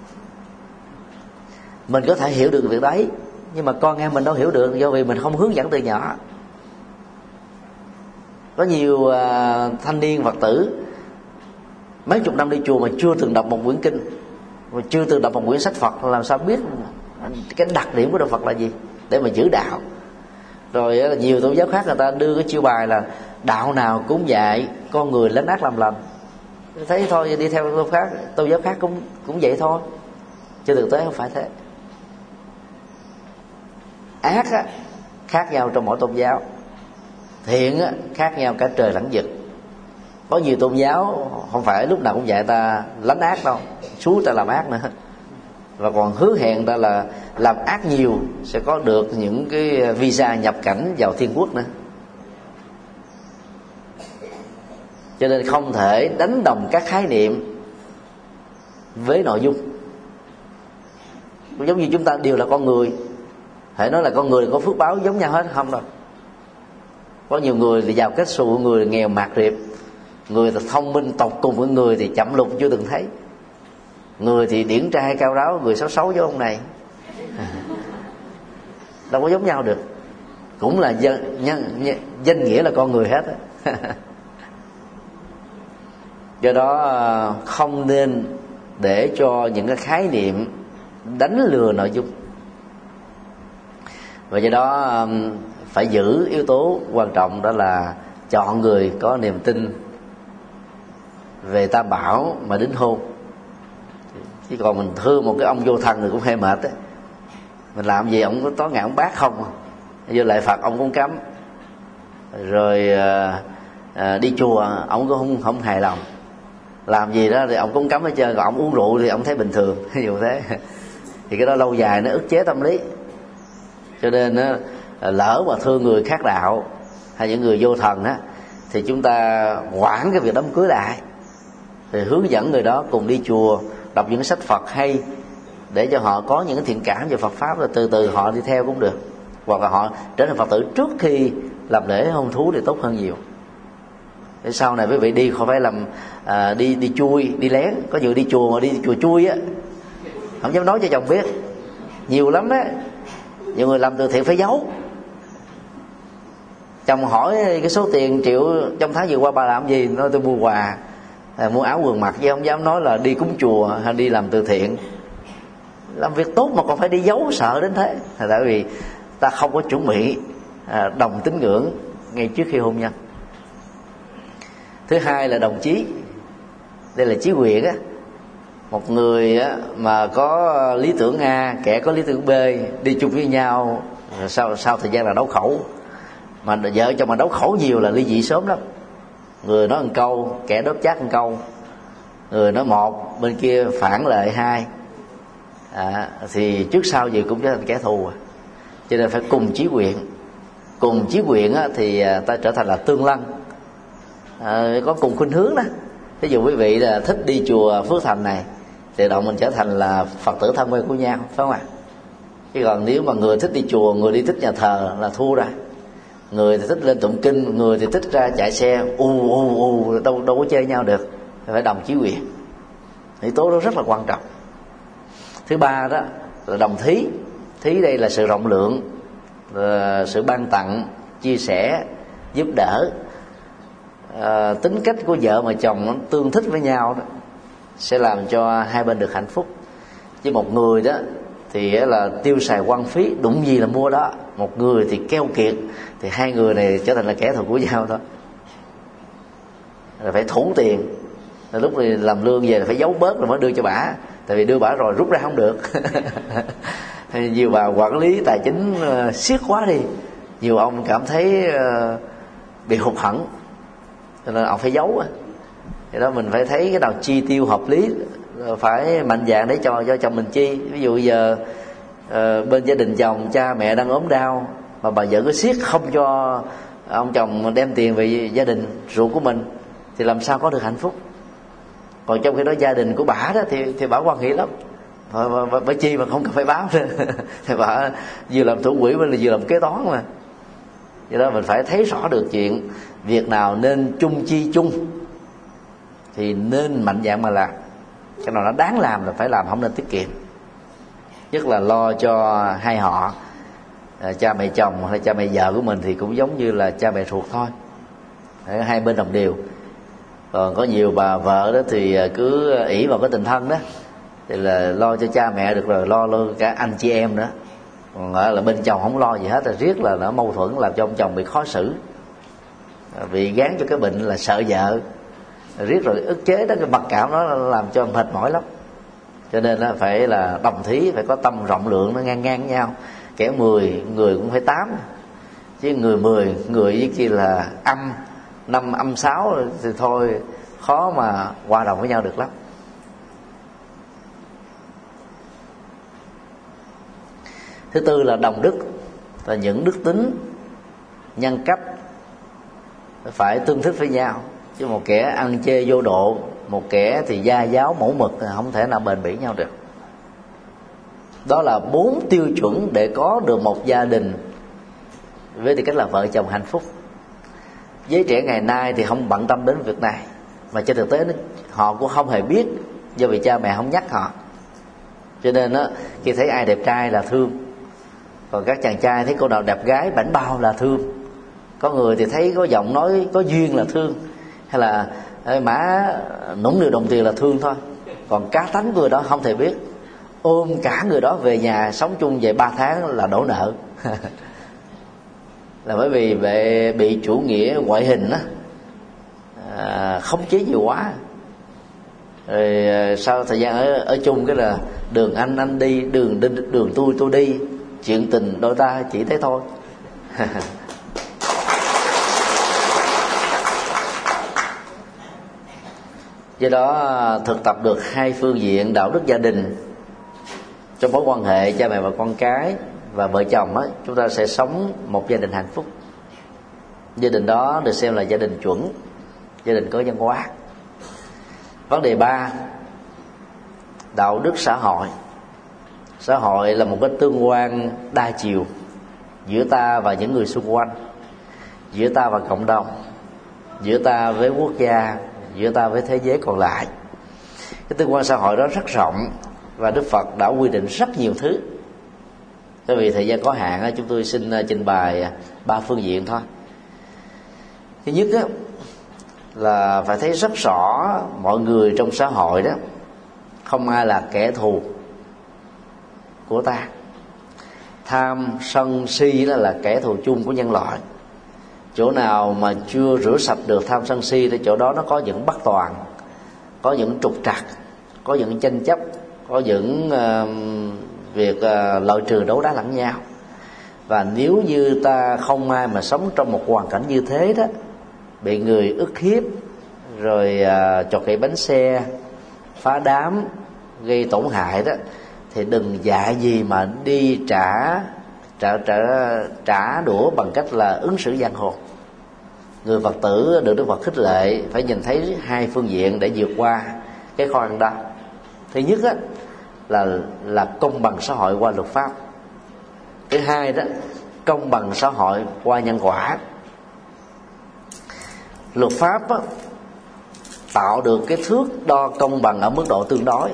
Mình có thể hiểu được việc đấy, nhưng mà con em mình đâu hiểu được, do vì mình không hướng dẫn từ nhỏ. Có nhiều uh, thanh niên Phật tử mấy chục năm đi chùa mà chưa từng đọc một quyển kinh, mà chưa từng đọc một quyển sách Phật, làm sao biết cái đặc điểm của đạo Phật là gì để mà giữ đạo. Rồi uh, nhiều tôn giáo khác người ta đưa cái chiêu bài là đạo nào cũng dạy con người lánh ác làm lành. Thấy thôi, đi theo tôn giáo khác, tôn giáo khác cũng cũng vậy thôi, chứ thực tế không phải thế. Ác á, khác nhau trong mỗi tôn giáo, thiện á, khác nhau cả trời lẫn vực. Có nhiều tôn giáo không phải lúc nào cũng dạy ta lánh ác đâu, xúi ta làm ác nữa, và còn hứa hẹn ta là làm ác nhiều sẽ có được những cái visa nhập cảnh vào thiên quốc nữa. Cho nên không thể đánh đồng các khái niệm với nội dung. Giống như chúng ta đều là con người, hãy nói là con người có phước báo giống nhau hết, không đâu. Có nhiều người thì giàu kết xù, người nghèo mạt riệp, người thì thông minh tột cùng với người thì chậm lục chưa từng thấy, người thì điển trai cao ráo, người xấu xấu với ông này, đâu có giống nhau được. Cũng là danh, nhân, danh nghĩa là con người hết á. Do đó không nên để cho những cái khái niệm đánh lừa nội dung. Và do đó phải giữ yếu tố quan trọng, đó là chọn người có niềm tin về Tam Bảo mà đính hôn. Chứ còn mình thương một cái ông vô thần thì cũng hơi mệt á. Mình làm gì ông có tối ngày ông bác không, vô lại Phật ông cũng cấm, rồi à, à, đi chùa ông cũng không không hài lòng, làm gì đó thì ông cũng cấm hết trơn, còn ông uống rượu thì ông thấy bình thường, nhiều thế. Thì cái đó lâu dài nó ức chế tâm lý. Cho nên á, lỡ mà thương người khác đạo hay những người vô thần á, thì chúng ta hoãn cái việc đám cưới lại, thì hướng dẫn người đó cùng đi chùa, đọc những sách Phật hay để cho họ có những cái thiện cảm về Phật pháp, rồi từ từ họ đi theo cũng được. Hoặc là họ trở thành Phật tử trước khi làm lễ hôn thú thì tốt hơn nhiều. Để sau này quý vị đi không phải làm à, đi đi chui, đi lén. Có nhiều đi chùa mà đi chùa chui á, không dám nói cho chồng biết, nhiều lắm đó. Nhiều người làm từ thiện phải giấu. Chồng hỏi cái số tiền triệu trong tháng vừa qua bà làm gì, nói tôi mua quà, à, mua áo quần mặc, chứ không dám nói là đi cúng chùa hay đi làm từ thiện. Làm việc tốt mà còn phải đi giấu, sợ đến thế. Tại vì ta không có chuẩn bị à, đồng tín ngưỡng ngay trước khi hôn nhân. Thứ hai là đồng chí. Đây là chí nguyện á. Một người á, mà có lý tưởng A, kẻ có lý tưởng B, đi chung với nhau, sau, sau thời gian là đấu khẩu. Mà vợ chồng mà đấu khẩu nhiều là ly dị sớm lắm. Người nói một câu, kẻ đốt chát một câu, người nói một, bên kia phản lại hai, à, thì trước sau gì cũng trở thành kẻ thù. cho nên phải cùng chí nguyện. Cùng chí nguyện á, thì ta trở thành là tương lân, à, có cùng khuynh hướng đó. Ví dụ quý vị là thích đi chùa Phước Thành này, tự động mình trở thành là Phật tử thân quen của nhau, phải không ạ? Chứ còn nếu mà người thích đi chùa, người đi thích nhà thờ là thua ra. Người thì thích lên tụng kinh, người thì thích ra chạy xe u u u đâu đâu có chơi nhau được. Phải đồng chí nguyện. Yếu tố đó rất là quan trọng. Thứ ba đó là đồng thí. Thí đây là sự rộng lượng, là sự ban tặng, chia sẻ, giúp đỡ. À, tính cách của vợ và chồng nó tương thích với nhau đó, sẽ làm cho hai bên được hạnh phúc. Chứ một người đó thì là tiêu xài quăng phí, đụng gì là mua đó. Một người thì keo kiệt, thì hai người này trở thành là kẻ thù của nhau thôi. Là phải thủ tiền, lúc này làm lương về là phải giấu bớt rồi mới đưa cho bả, tại vì đưa bả rồi rút ra không được. Nhiều bà quản lý tài chính uh, siết quá đi, nhiều ông cảm thấy uh, bị hụt hẫng, cho nên ông phải giấu. Thì đó mình phải thấy cái nào chi tiêu hợp lý, phải mạnh dạn để cho cho chồng mình chi. Ví dụ giờ uh, bên gia đình chồng cha mẹ đang ốm đau mà bà vợ cứ siết không cho ông chồng đem tiền về gia đình ruột của mình, thì làm sao có được hạnh phúc. Còn trong khi đó gia đình của bả đó thì thì bả quan hệ lắm, bởi chi mà không cần phải báo nữa. Thì bả vừa làm thủ quỹ mà là vừa làm kế toán mà. Do đó mình phải thấy rõ được chuyện việc nào nên chung chi chung thì nên mạnh dạn mà làm. Cái nào nó đáng làm là phải làm, không nên tiết kiệm. Nhất là lo cho hai họ, cha mẹ chồng hay cha mẹ vợ của mình thì cũng giống như là cha mẹ ruột thôi, hai bên đồng đều. Còn có nhiều bà vợ đó thì cứ ỷ vào cái tình thân đó, thì là lo cho cha mẹ được rồi, lo luôn cả anh chị em nữa. Còn là bên chồng không lo gì hết, là riết là nó mâu thuẫn, làm cho ông chồng bị khó xử, vì gán cho cái bệnh là sợ vợ, riết rồi ức chế đó, cái mặc cảm đó làm cho mệt mỏi lắm. Cho nên là phải là đồng thí, phải có tâm rộng lượng, nó ngang ngang nhau. Kẻ mười người cũng phải tám, chứ người mười người với kia là âm năm âm sáu thì thôi khó mà hòa đồng với nhau được lắm. Thứ tư là đồng đức, là những đức tính, nhân cách phải tương thích với nhau. Chứ một kẻ ăn chê vô độ, một kẻ thì gia giáo mẫu mực thì không thể nào bền bỉ nhau được. Đó là bốn tiêu chuẩn để có được một gia đình với tư cách là vợ chồng hạnh phúc. Giới trẻ ngày nay thì không bận tâm đến việc này, mà trên thực tế họ cũng không hề biết, do vì cha mẹ không nhắc họ. Cho nên đó, khi thấy ai đẹp trai là thương, còn các chàng trai thấy cô nào đẹp gái bảnh bao là thương. Có người thì thấy có giọng nói có duyên là thương, hay là mã nũng nịu đồng tiền là thương thôi. Còn cá tánh người đó không thể biết, ôm cả người đó về nhà sống chung về ba tháng là đổ nợ. Là bởi vì bị, bị chủ nghĩa ngoại hình á, à, khống chế nhiều quá. Rồi sau thời gian ở, ở chung cái là đường anh anh đi, đường đường, đường tôi tôi đi, chuyện tình đôi ta chỉ thế thôi. Do đó thực tập được hai phương diện đạo đức gia đình trong mối quan hệ cha mẹ và con cái và vợ chồng á, chúng ta sẽ sống một gia đình hạnh phúc. Gia đình đó được xem là gia đình chuẩn, gia đình có văn hóa. Vấn đề ba, đạo đức xã hội. Xã hội là một cái tương quan đa chiều giữa ta và những người xung quanh, giữa ta và cộng đồng, giữa ta với quốc gia, giữa ta với thế giới còn lại. Cái tương quan xã hội đó rất rộng và Đức Phật đã quy định rất nhiều thứ. Bởi vì thời gian có hạn, chúng tôi xin trình bày ba phương diện thôi. Thứ nhất á, là phải thấy rất rõ mọi người trong xã hội đó không ai là kẻ thù của ta. Tham sân si đó là kẻ thù chung của nhân loại. Chỗ nào mà chưa rửa sạch được tham sân si thì chỗ đó nó có những bất toàn, có những trục trặc, có những tranh chấp, có những uh, việc uh, loại trừ đấu đá lẫn nhau. Và nếu như ta không ai mà sống trong một hoàn cảnh như thế đó, bị người ức hiếp, rồi uh, chọt gãy bánh xe, phá đám, gây tổn hại đó, thì đừng dại gì mà đi trả trả trả trả đũa bằng cách là ứng xử giang hồ. Người Phật tử được Đức Phật khích lệ phải nhìn thấy hai phương diện để vượt qua cái khó khăn đó. Thứ nhất á, là là công bằng xã hội qua luật pháp. Thứ hai đó, công bằng xã hội qua nhân quả. Luật pháp á, tạo được cái thước đo công bằng ở mức độ tương đối.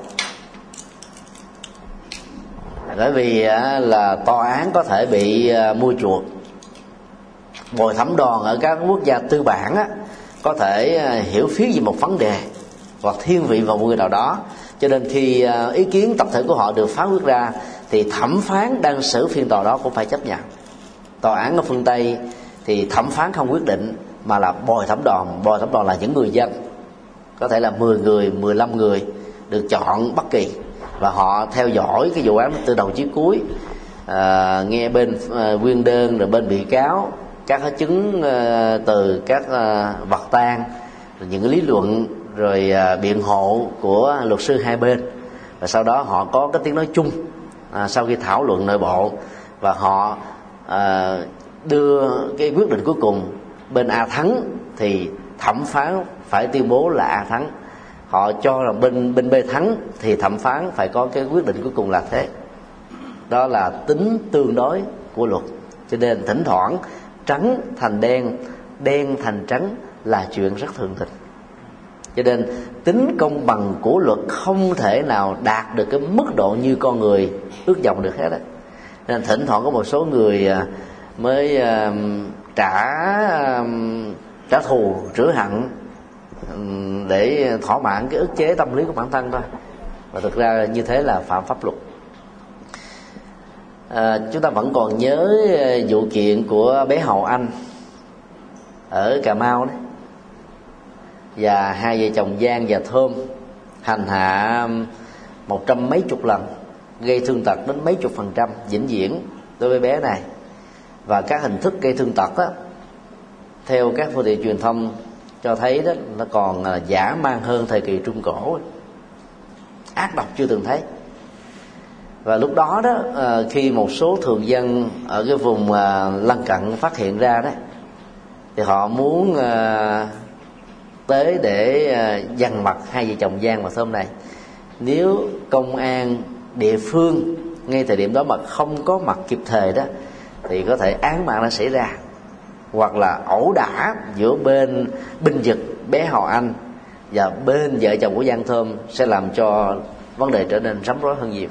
Bởi vì là tòa án có thể bị mua chuộc, bồi thẩm đoàn ở các quốc gia tư bản á, có thể hiểu phiến về một vấn đề hoặc thiên vị vào một người nào đó, cho nên khi ý kiến tập thể của họ được phán quyết ra thì thẩm phán đang xử phiên tòa đó cũng phải chấp nhận. Tòa án ở phương Tây thì thẩm phán không quyết định mà là bồi thẩm đoàn. Bồi thẩm đoàn là những người dân, có thể là mười người, mười lăm người được chọn bất kỳ, và họ theo dõi cái vụ án từ đầu chí cuối, à, nghe bên à, nguyên đơn rồi bên bị cáo các chứng à, từ các à, vật tang, những cái lý luận rồi à, biện hộ của luật sư hai bên, và sau đó họ có cái tiếng nói chung à, sau khi thảo luận nội bộ, và họ à, đưa cái quyết định cuối cùng. Bên A thắng thì thẩm phán phải tuyên bố là A thắng, họ cho rằng bên bên B thắng thì thẩm phán phải có cái quyết định cuối cùng là thế. Đó là tính tương đối của luật. Cho nên thỉnh thoảng trắng thành đen, đen thành trắng là chuyện rất thường tình. Cho nên tính công bằng của luật không thể nào đạt được cái mức độ như con người ước vọng được hết đấy. Nên thỉnh thoảng có một số người mới trả trả thù rửa hận để thỏa mãn cái ức chế tâm lý của bản thân thôi, và thực ra như thế là phạm pháp luật. À, chúng ta vẫn còn nhớ vụ kiện của bé Hầu Anh ở Cà Mau đấy, và hai vợ chồng Giang và Thơm hành hạ một trăm mấy chục lần, gây thương tật đến mấy chục phần trăm vĩnh viễn đối với bé này. Và các hình thức gây thương tật đó, theo các phương tiện truyền thông cho thấy đó, nó còn dã man hơn thời kỳ Trung Cổ, ác độc chưa từng thấy. Và lúc đó đó, khi một số thường dân ở cái vùng lân cận phát hiện ra đó, thì họ muốn tới để dằn mặt hai vợ chồng Giang và Thơm này. Nếu công an địa phương ngay thời điểm đó mà không có mặt kịp thời đó, thì có thể án mạng đã xảy ra, hoặc là ẩu đả giữa bên binh vực bé Hầu Anh và bên vợ chồng của Giang Thơm sẽ làm cho vấn đề trở nên rắm rối hơn nhiều.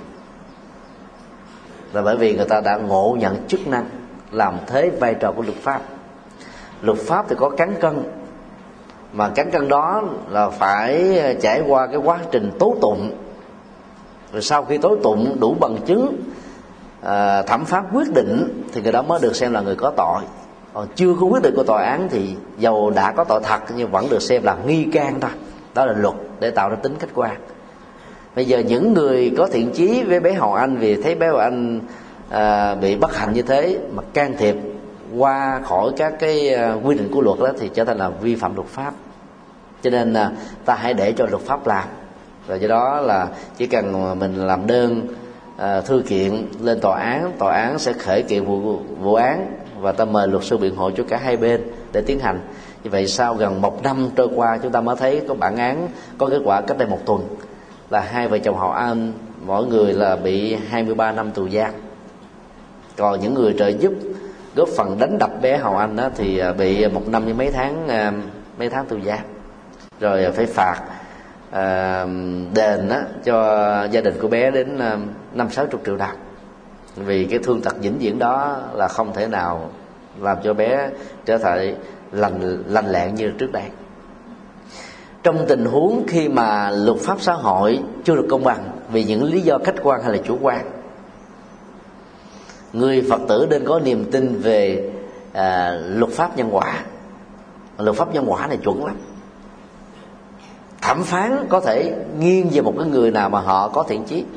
Là bởi vì người ta đã ngộ nhận chức năng làm thế vai trò của luật pháp. Luật pháp thì có cán cân, mà cán cân đó là phải trải qua cái quá trình tố tụng, rồi sau khi tố tụng đủ bằng chứng, à, thẩm phán quyết định thì người đó mới được xem là người có tội. Còn chưa có quyết định của tòa án thì dầu đã có tội thật nhưng vẫn được xem là nghi can thôi. Đó là luật để tạo ra tính khách quan. Bây giờ những người có thiện chí với bé Hầu Anh vì thấy bé Hầu Anh à, bị bất hạnh như thế mà can thiệp qua khỏi các cái quy định của luật đó, thì trở thành là vi phạm luật pháp. Cho nên à, ta hãy để cho luật pháp làm. Rồi do đó là chỉ cần mình làm đơn à, thư kiện lên tòa án, tòa án sẽ khởi kiện vụ, vụ án, và ta mời luật sư biện hộ cho cả hai bên để tiến hành. Như vậy sau gần một năm trôi qua, chúng ta mới thấy có bản án có kết quả cách đây một tuần, là hai vợ chồng Hầu Anh mỗi người là bị hai mươi ba năm tù giam. Còn những người trợ giúp góp phần đánh đập bé Hầu Anh đó thì bị một năm với mấy tháng mấy tháng tù giam, rồi phải phạt à, đền đó cho gia đình của bé đến năm sáu chục triệu đồng, vì cái thương tật vĩnh viễn đó là không thể nào làm cho bé trở thành lành lành lẹn như trước đây. Trong tình huống khi mà luật pháp xã hội chưa được công bằng vì những lý do khách quan hay là chủ quan, người Phật tử nên có niềm tin về à, luật pháp nhân quả. Luật pháp nhân quả này chuẩn lắm. Thẩm phán có thể nghiêng về một cái người nào mà họ có thiện chí,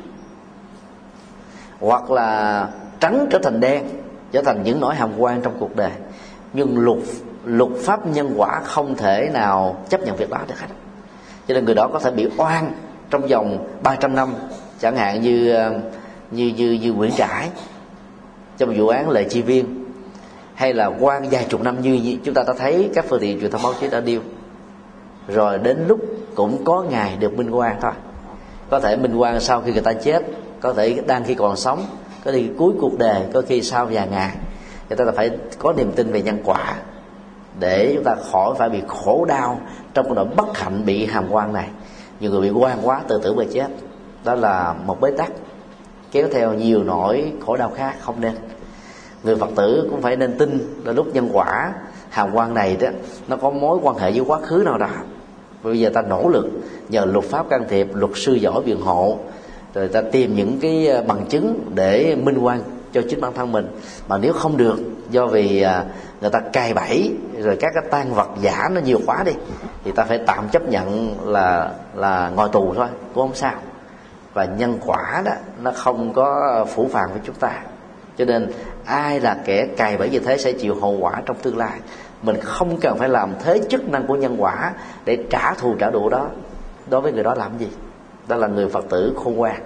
hoặc là trắng trở thành đen, trở thành những nỗi hàm quan trong cuộc đời. Nhưng luật luật pháp nhân quả không thể nào chấp nhận việc đó được hết. Cho nên người đó có thể bị oan trong vòng ba trăm năm, chẳng hạn như như như như Nguyễn Trãi. trong vụ án Lệ Chi Viên, hay là quan vài chục năm như chúng ta đã thấy các phương tiện truyền thông báo chí đã điêu. Rồi đến lúc cũng có ngày được minh oan thôi. Có thể minh oan sau khi người ta chết, có thể đang khi còn sống, có khi cuối cuộc đời, có khi sau vài ngày. Người ta phải có niềm tin về nhân quả để chúng ta khỏi phải bị khổ đau trong cái nỗi bất hạnh bị hàm oan này. Nhiều người bị oan quá tự tử mà chết, đó là một bế tắc kéo theo nhiều nỗi khổ đau khác. Không nên. Người Phật tử cũng phải nên tin là lúc nhân quả hàm oan này đó nó có mối quan hệ với quá khứ nào đó. Bây giờ ta nỗ lực nhờ luật pháp can thiệp, luật sư giỏi biện hộ, rồi ta tìm những cái bằng chứng để minh oan cho chính bản thân mình. Mà nếu không được, do vì người ta cài bẫy rồi các cái tang vật giả nó nhiều quá đi, thì ta phải tạm chấp nhận là là ngồi tù thôi, cũng không sao. Và nhân quả đó nó không có phủ phàng với chúng ta, cho nên ai là kẻ cài bẫy như thế sẽ chịu hậu quả trong tương lai. Mình không cần phải làm thế chức năng của nhân quả để trả thù trả đũa đó đối với người đó làm gì. Đó là người Phật tử khôn ngoan.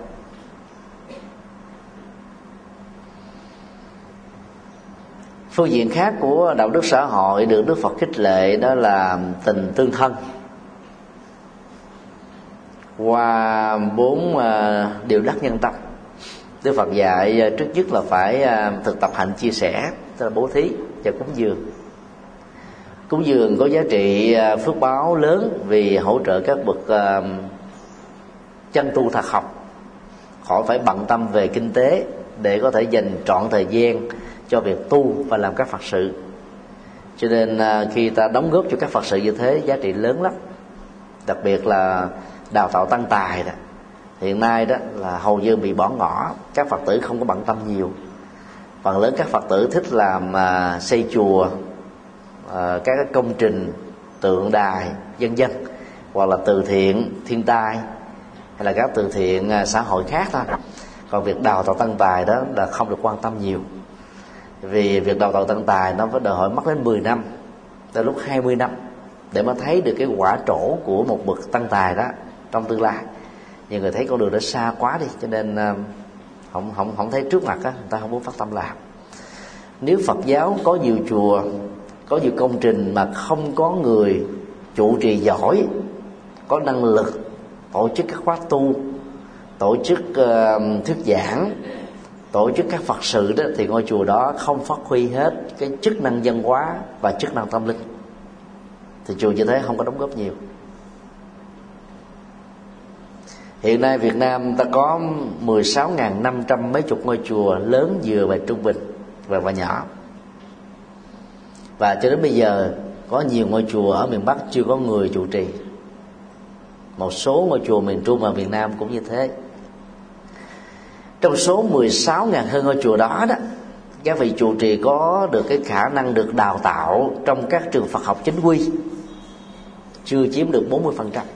Phương diện khác của đạo đức xã hội được Đức Phật khích lệ đó là tình tương thân. Qua bốn uh, điều đắc nhân tâm, Đức Phật dạy uh, trước nhất là phải uh, thực tập hạnh chia sẻ, tức là bố thí và cúng dường. Cúng dường có giá trị uh, phước báo lớn vì hỗ trợ các bậc uh, chân tu thật học khỏi phải bận tâm về kinh tế để có thể dành trọn thời gian cho việc tu và làm các Phật sự. Cho nên uh, khi ta đóng góp cho các Phật sự như thế, giá trị lớn lắm. Đặc biệt là đào tạo tăng tài đó, hiện nay đó là hầu như bị bỏ ngỏ, các Phật tử không có bận tâm nhiều. Phần lớn các Phật tử thích làm uh, xây chùa, uh, các cái công trình tượng đài vân vân, hoặc là từ thiện thiên tai, hay là các từ thiện uh, xã hội khác thôi. Còn việc đào tạo tăng tài đó là không được quan tâm nhiều, vì việc đào tạo tăng tài nó phải đòi hỏi mất đến mười năm, tới lúc hai mươi năm để mà thấy được cái quả trổ của một bậc tăng tài đó trong tương lai. Nhiều người thấy con đường đã xa quá đi, cho nên uh, không không không thấy trước mặt á, người ta không muốn phát tâm làm. Nếu Phật giáo có nhiều chùa, có nhiều công trình mà không có người trụ trì giỏi, có năng lực tổ chức các khóa tu, tổ chức uh, thuyết giảng, tổ chức các Phật sự đó, thì ngôi chùa đó không phát huy hết cái chức năng văn hóa và chức năng tâm linh, thì chùa như thế không có đóng góp nhiều. Hiện nay Việt Nam ta có mười sáu nghìn năm trăm mấy chục ngôi chùa lớn, vừa và trung bình và, và nhỏ. Và cho đến bây giờ có nhiều ngôi chùa ở miền Bắc chưa có người trụ trì. Một số ngôi chùa miền Trung và miền Nam cũng như thế. Trong số mười sáu nghìn hơn ngôi chùa đó đó, các vị trụ trì có được cái khả năng được đào tạo trong các trường Phật học chính quy chưa chiếm được bốn mươi phần trăm.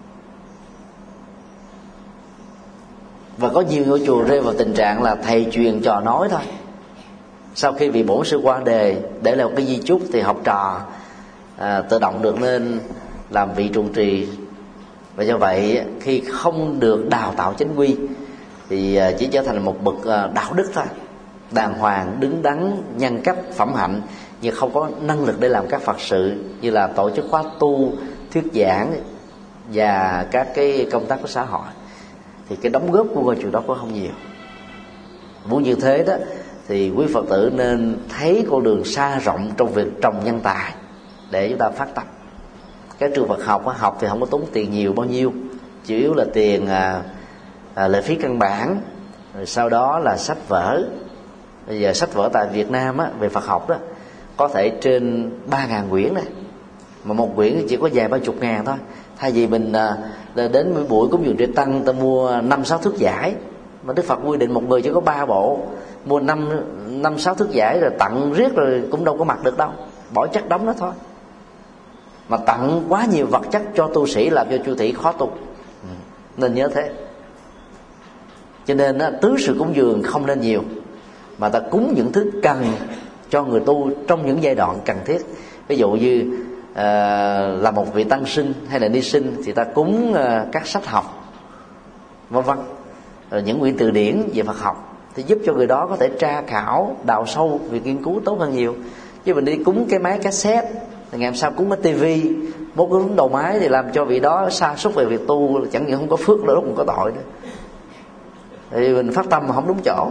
Và có nhiều ngôi chùa rơi vào tình trạng là thầy truyền trò nói thôi. Sau khi vị bổn sư qua đề để lại một cái di chúc, thì học trò à, tự động được lên làm vị trụ trì. Và do vậy khi không được đào tạo chính quy thì chỉ trở thành một bậc đạo đức thôi, đàng hoàng, đứng đắn, nhân cách, phẩm hạnh, nhưng không có năng lực để làm các Phật sự như là tổ chức khóa tu, thuyết giảng và các cái công tác của xã hội. Thì cái đóng góp của ngôi chùa đó cũng không nhiều. Muốn như thế đó thì quý Phật tử nên thấy con đường xa rộng trong việc trồng nhân tài để chúng ta phát tâm. Cái trường Phật học học thì không có tốn tiền nhiều bao nhiêu, chủ yếu là tiền à, à, lệ phí căn bản, rồi sau đó là sách vở. Bây giờ sách vở tại Việt Nam á, về Phật học đó có thể trên ba ngàn quyển này, mà một quyển chỉ có vài ba chục ngàn thôi. Thay vì mình à, đến buổi cúng dường Trễ Tăng ta mua năm sáu thước giải, mà Đức Phật quy định một người chỉ có ba bộ, mua năm năm sáu thước giải rồi tặng riết rồi cũng đâu có mặc được đâu, bỏ chất đóng đó thôi. Mà tặng quá nhiều vật chất cho tu sĩ làm cho chu thị khó tu, nên nhớ thế. Cho nên á, tứ sự cúng dường không nên nhiều, mà ta cúng những thứ cần cho người tu trong những giai đoạn cần thiết. Ví dụ như uh, là một vị tăng sinh hay là ni sinh thì ta cúng uh, các sách học vân vân, rồi những quyển từ điển về Phật học. thì giúp cho người đó có thể tra khảo, đào sâu việc nghiên cứu tốt hơn nhiều. Chứ mình đi cúng cái máy cassette, ngày hôm sau cúng cái tivi, một cái đầu máy thì làm cho vị đó sa sút về việc tu, chẳng những không có phước nữa, cũng có tội nữa. Thì mình phát tâm mà không đúng chỗ.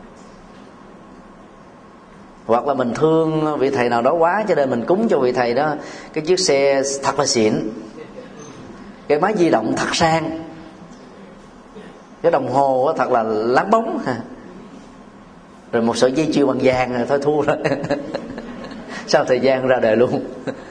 Hoặc là mình thương vị thầy nào đó quá, cho nên mình cúng cho vị thầy đó cái chiếc xe thật là xịn, cái máy di động thật sang, cái đồng hồ thật là láng bóng, rồi một sợi dây chuyền bằng vàng, rồi thôi thua rồi. Sau thời gian ra đời luôn.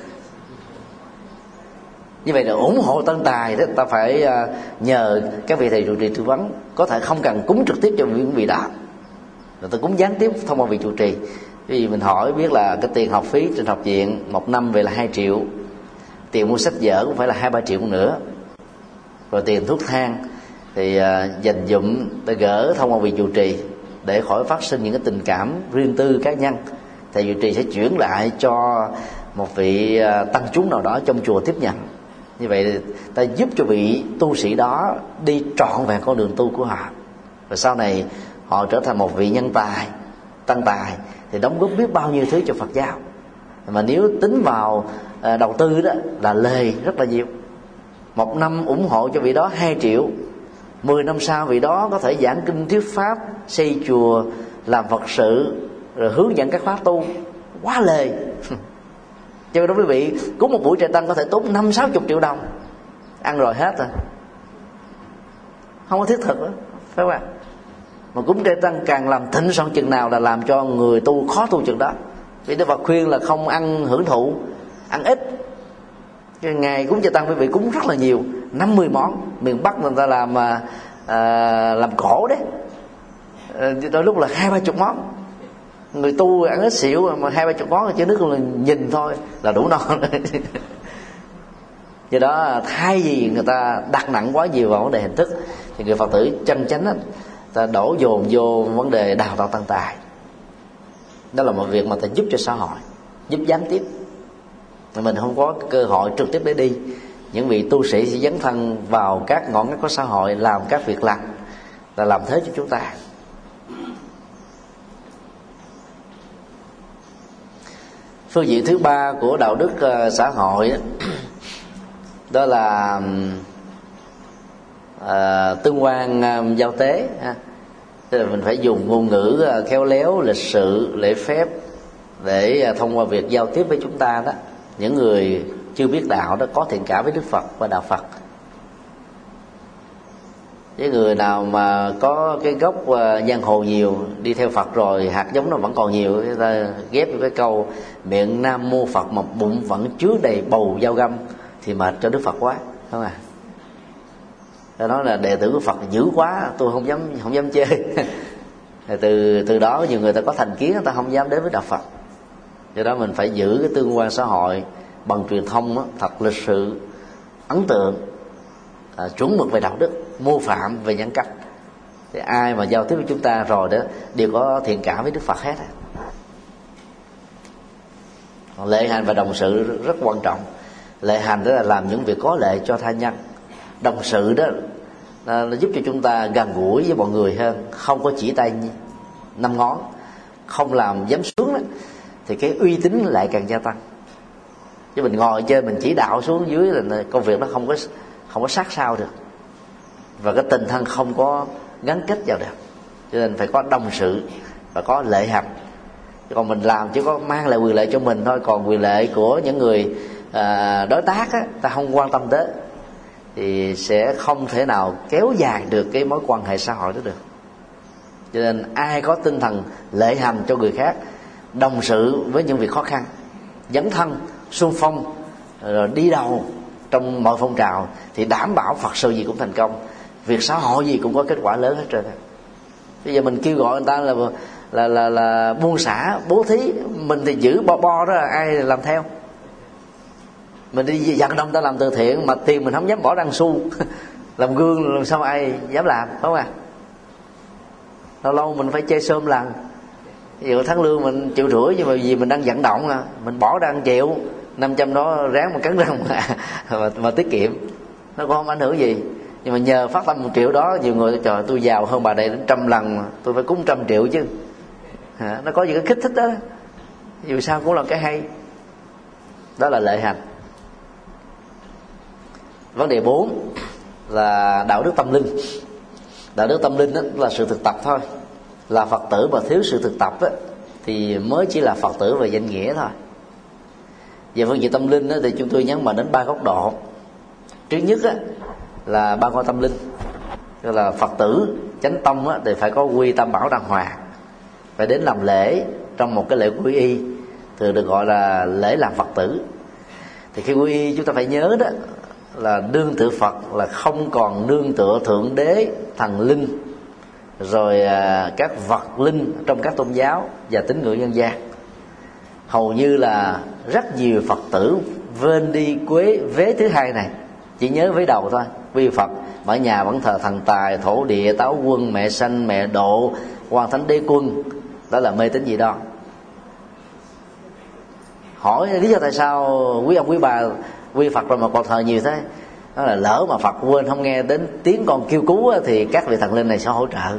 Như vậy là ủng hộ tân tài đó, ta phải nhờ các vị thầy trụ trì tư vấn. Có thể không cần cúng trực tiếp cho những vị đó, rồi ta cúng gián tiếp thông qua vị trụ trì. Vì mình hỏi biết là cái tiền học phí trên học viện một năm về là hai triệu, tiền mua sách vở cũng phải là hai ba triệu nữa, rồi tiền thuốc thang thì uh, dành dụm ta gỡ thông qua vị trụ trì để khỏi phát sinh những cái tình cảm riêng tư cá nhân. Thầy trụ trì sẽ chuyển lại cho một vị uh, tăng chúng nào đó trong chùa tiếp nhận. Như vậy ta giúp cho vị tu sĩ đó đi trọn vẹn con đường tu của họ, và sau này họ trở thành một vị nhân tài, tăng tài, thì đóng góp biết bao nhiêu thứ cho Phật giáo. Mà nếu tính vào uh, đầu tư đó là lời rất là nhiều. Một năm ủng hộ cho vị đó hai triệu, mười năm sau vị đó có thể giảng kinh thuyết pháp, xây chùa, làm Phật sự, rồi hướng dẫn các pháp tu, quá lời. Cho nên quý vị cúng một buổi trai tăng có thể tốn năm sáu chục triệu đồng, ăn rồi hết rồi, không có thiết thực đó, phải không ạ? Mà cúng trai tăng càng làm thịnh soạn chừng nào là làm cho người tu khó tu chừng đó. Vì Đức Phật khuyên là không ăn hưởng thụ, ăn ít. Cái ngày cúng trai tăng quý vị cúng rất là nhiều, năm mươi món. Miền Bắc người ta làm à, làm cổ đấy, à, đôi lúc là hai ba chục món. Người tu ăn ít xỉu mà hai ba chục món chứ nước là nhìn thôi là đủ no rồi. Do đó thay vì người ta đặt nặng quá nhiều vào vấn đề hình thức, thì người Phật tử chân chánh á, ta đổ dồn vô vấn đề đào tạo tăng tài. Đó là một việc mà ta giúp cho xã hội, giúp gián tiếp. Mình không có cơ hội trực tiếp để đi. Những vị tu sĩ sẽ dấn thân vào các ngõ ngách của xã hội, làm các việc lành, là làm thế cho chúng ta. Phương diện thứ ba của đạo đức uh, xã hội đó là uh, tương quan uh, giao tế ha. Tức là mình phải dùng ngôn ngữ uh, khéo léo, lịch sự, lễ phép để uh, thông qua việc giao tiếp với chúng ta đó, những người chưa biết đạo đó có thiện cảm với Đức Phật và đạo Phật. Với người nào mà có cái gốc uh, giang hồ nhiều, đi theo Phật rồi hạt giống nó vẫn còn nhiều, người ta ghép cái câu miệng Nam Mô Phật mà bụng vẫn chứa đầy bầu dao găm thì mệt cho Đức Phật quá, không à? Ta nói là đệ tử của Phật dữ quá, tôi không dám không dám chơi. từ từ đó nhiều người ta có thành kiến, người ta không dám đến với đạo Phật. Do đó mình phải giữ cái tương quan xã hội bằng truyền thông đó, thật lịch sự, ấn tượng, à, chuẩn mực về đạo đức, mô phạm về nhân cách. Thì ai mà giao tiếp với chúng ta rồi đó đều có thiện cảm với Đức Phật hết. Lễ hành và đồng sự rất quan trọng. Lễ hành đó là làm những việc có lợi cho tha nhân. Đồng sự đó là nó giúp cho chúng ta gần gũi với mọi người hơn, không có chỉ tay năm ngón, không làm dám xuống đó, thì cái uy tín lại càng gia tăng. Chứ mình ngồi chơi mình chỉ đạo xuống dưới là công việc nó không có không có sát sao được, và cái tình thân không có gắn kết vào được. Cho nên phải có đồng sự và có lễ hành. Còn mình làm chỉ có mang lại quyền lợi cho mình thôi, còn quyền lợi của những người à, đối tác á, ta không quan tâm tới, thì sẽ không thể nào kéo dài được cái mối quan hệ xã hội đó được. Cho nên ai có tinh thần lễ hành cho người khác, đồng sự với những việc khó khăn, dấn thân xung phong, rồi đi đầu trong mọi phong trào, thì đảm bảo Phật sự gì cũng thành công, việc xã hội gì cũng có kết quả lớn hết trơn. Bây giờ mình kêu gọi người ta là là là, là buông xả, bố thí, mình thì giữ bo bo đó, ai làm theo. Mình đi vận động ta làm từ thiện mà tiền mình không dám bỏ đăng xu làm gương, làm sao ai dám làm, phải không à? Lâu lâu mình phải chơi xôm lần. Ví dụ tháng lương mình triệu rưỡi, nhưng mà vì mình đang vận động à, mình bỏ ra một triệu, năm trăm đó ráng một cắn răng mà, mà, mà tiết kiệm, nó cũng không ảnh hưởng gì. Nhưng mà nhờ phát tâm một triệu đó, nhiều người trời tôi giàu hơn bà này đến trăm lần, tôi phải cúng trăm triệu chứ. À, nó có những cái kích thích đó, dù sao cũng là cái hay. Đó là lệ hành. Vấn đề bốn là đạo đức tâm linh. Đạo đức tâm linh đó là sự thực tập thôi. Là Phật tử mà thiếu sự thực tập đó, thì mới chỉ là Phật tử về danh nghĩa thôi. Về phương diện tâm linh đó, thì chúng tôi nhấn mạnh đến ba góc độ. Trước nhất đó, là ba ngôi tâm linh. Tức là Phật tử chánh tông đó, thì phải có quy tam bảo đàng hoàng, phải đến làm lễ trong một cái lễ quy y, thường được gọi là lễ làm Phật tử. Thì khi quy y chúng ta phải nhớ đó là nương tựa Phật là không còn nương tựa thượng đế, thần linh, rồi à, các vật linh trong các tôn giáo và tín ngưỡng nhân gian. Hầu như là rất nhiều Phật tử vên đi quế vế thứ hai này, chỉ nhớ vế đầu thôi, quy Phật, ở nhà vẫn thờ thần tài, thổ địa, táo quân, mẹ sanh, mẹ độ, quan thánh đế quân. Đó là mê tín dị đoan. Hỏi lý do tại sao quý ông quý bà quy Phật rồi mà còn thờ nhiều thế? Đó là lỡ mà Phật quên không nghe đến tiếng con kêu cứu thì các vị thần linh này sẽ hỗ trợ.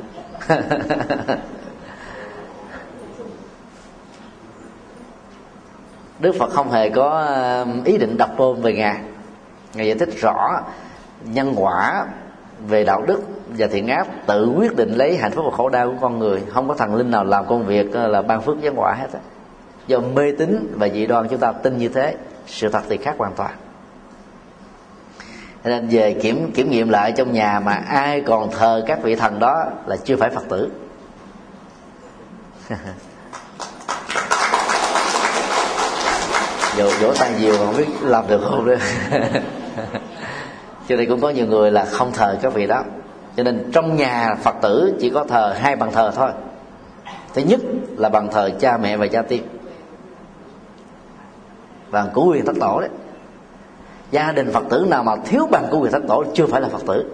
Đức Phật không hề có ý định độc tôn về Ngài. Ngài giải thích rõ nhân quả về đạo đức và thiện ác tự quyết định lấy hạnh phúc và khổ đau của con người. Không có thần linh nào làm công việc là ban phước nhân quả hết á. Do mê tín và dị đoan chúng ta tin như thế, sự thật thì khác hoàn toàn. Nên về kiểm kiểm nghiệm lại trong nhà mà ai còn thờ các vị thần đó là chưa phải Phật tử. Dù vỗ tay nhiều mà không biết làm được không nữa. Cho nên cũng có nhiều người là không thờ các vị đó. Cho nên trong nhà Phật tử chỉ có thờ hai bàn thờ thôi. Thứ nhất là bàn thờ cha mẹ và cha tiên, bàn cửu huyền thất tổ đấy. Gia đình Phật tử nào mà thiếu bàn cửu huyền thất tổ chưa phải là Phật tử.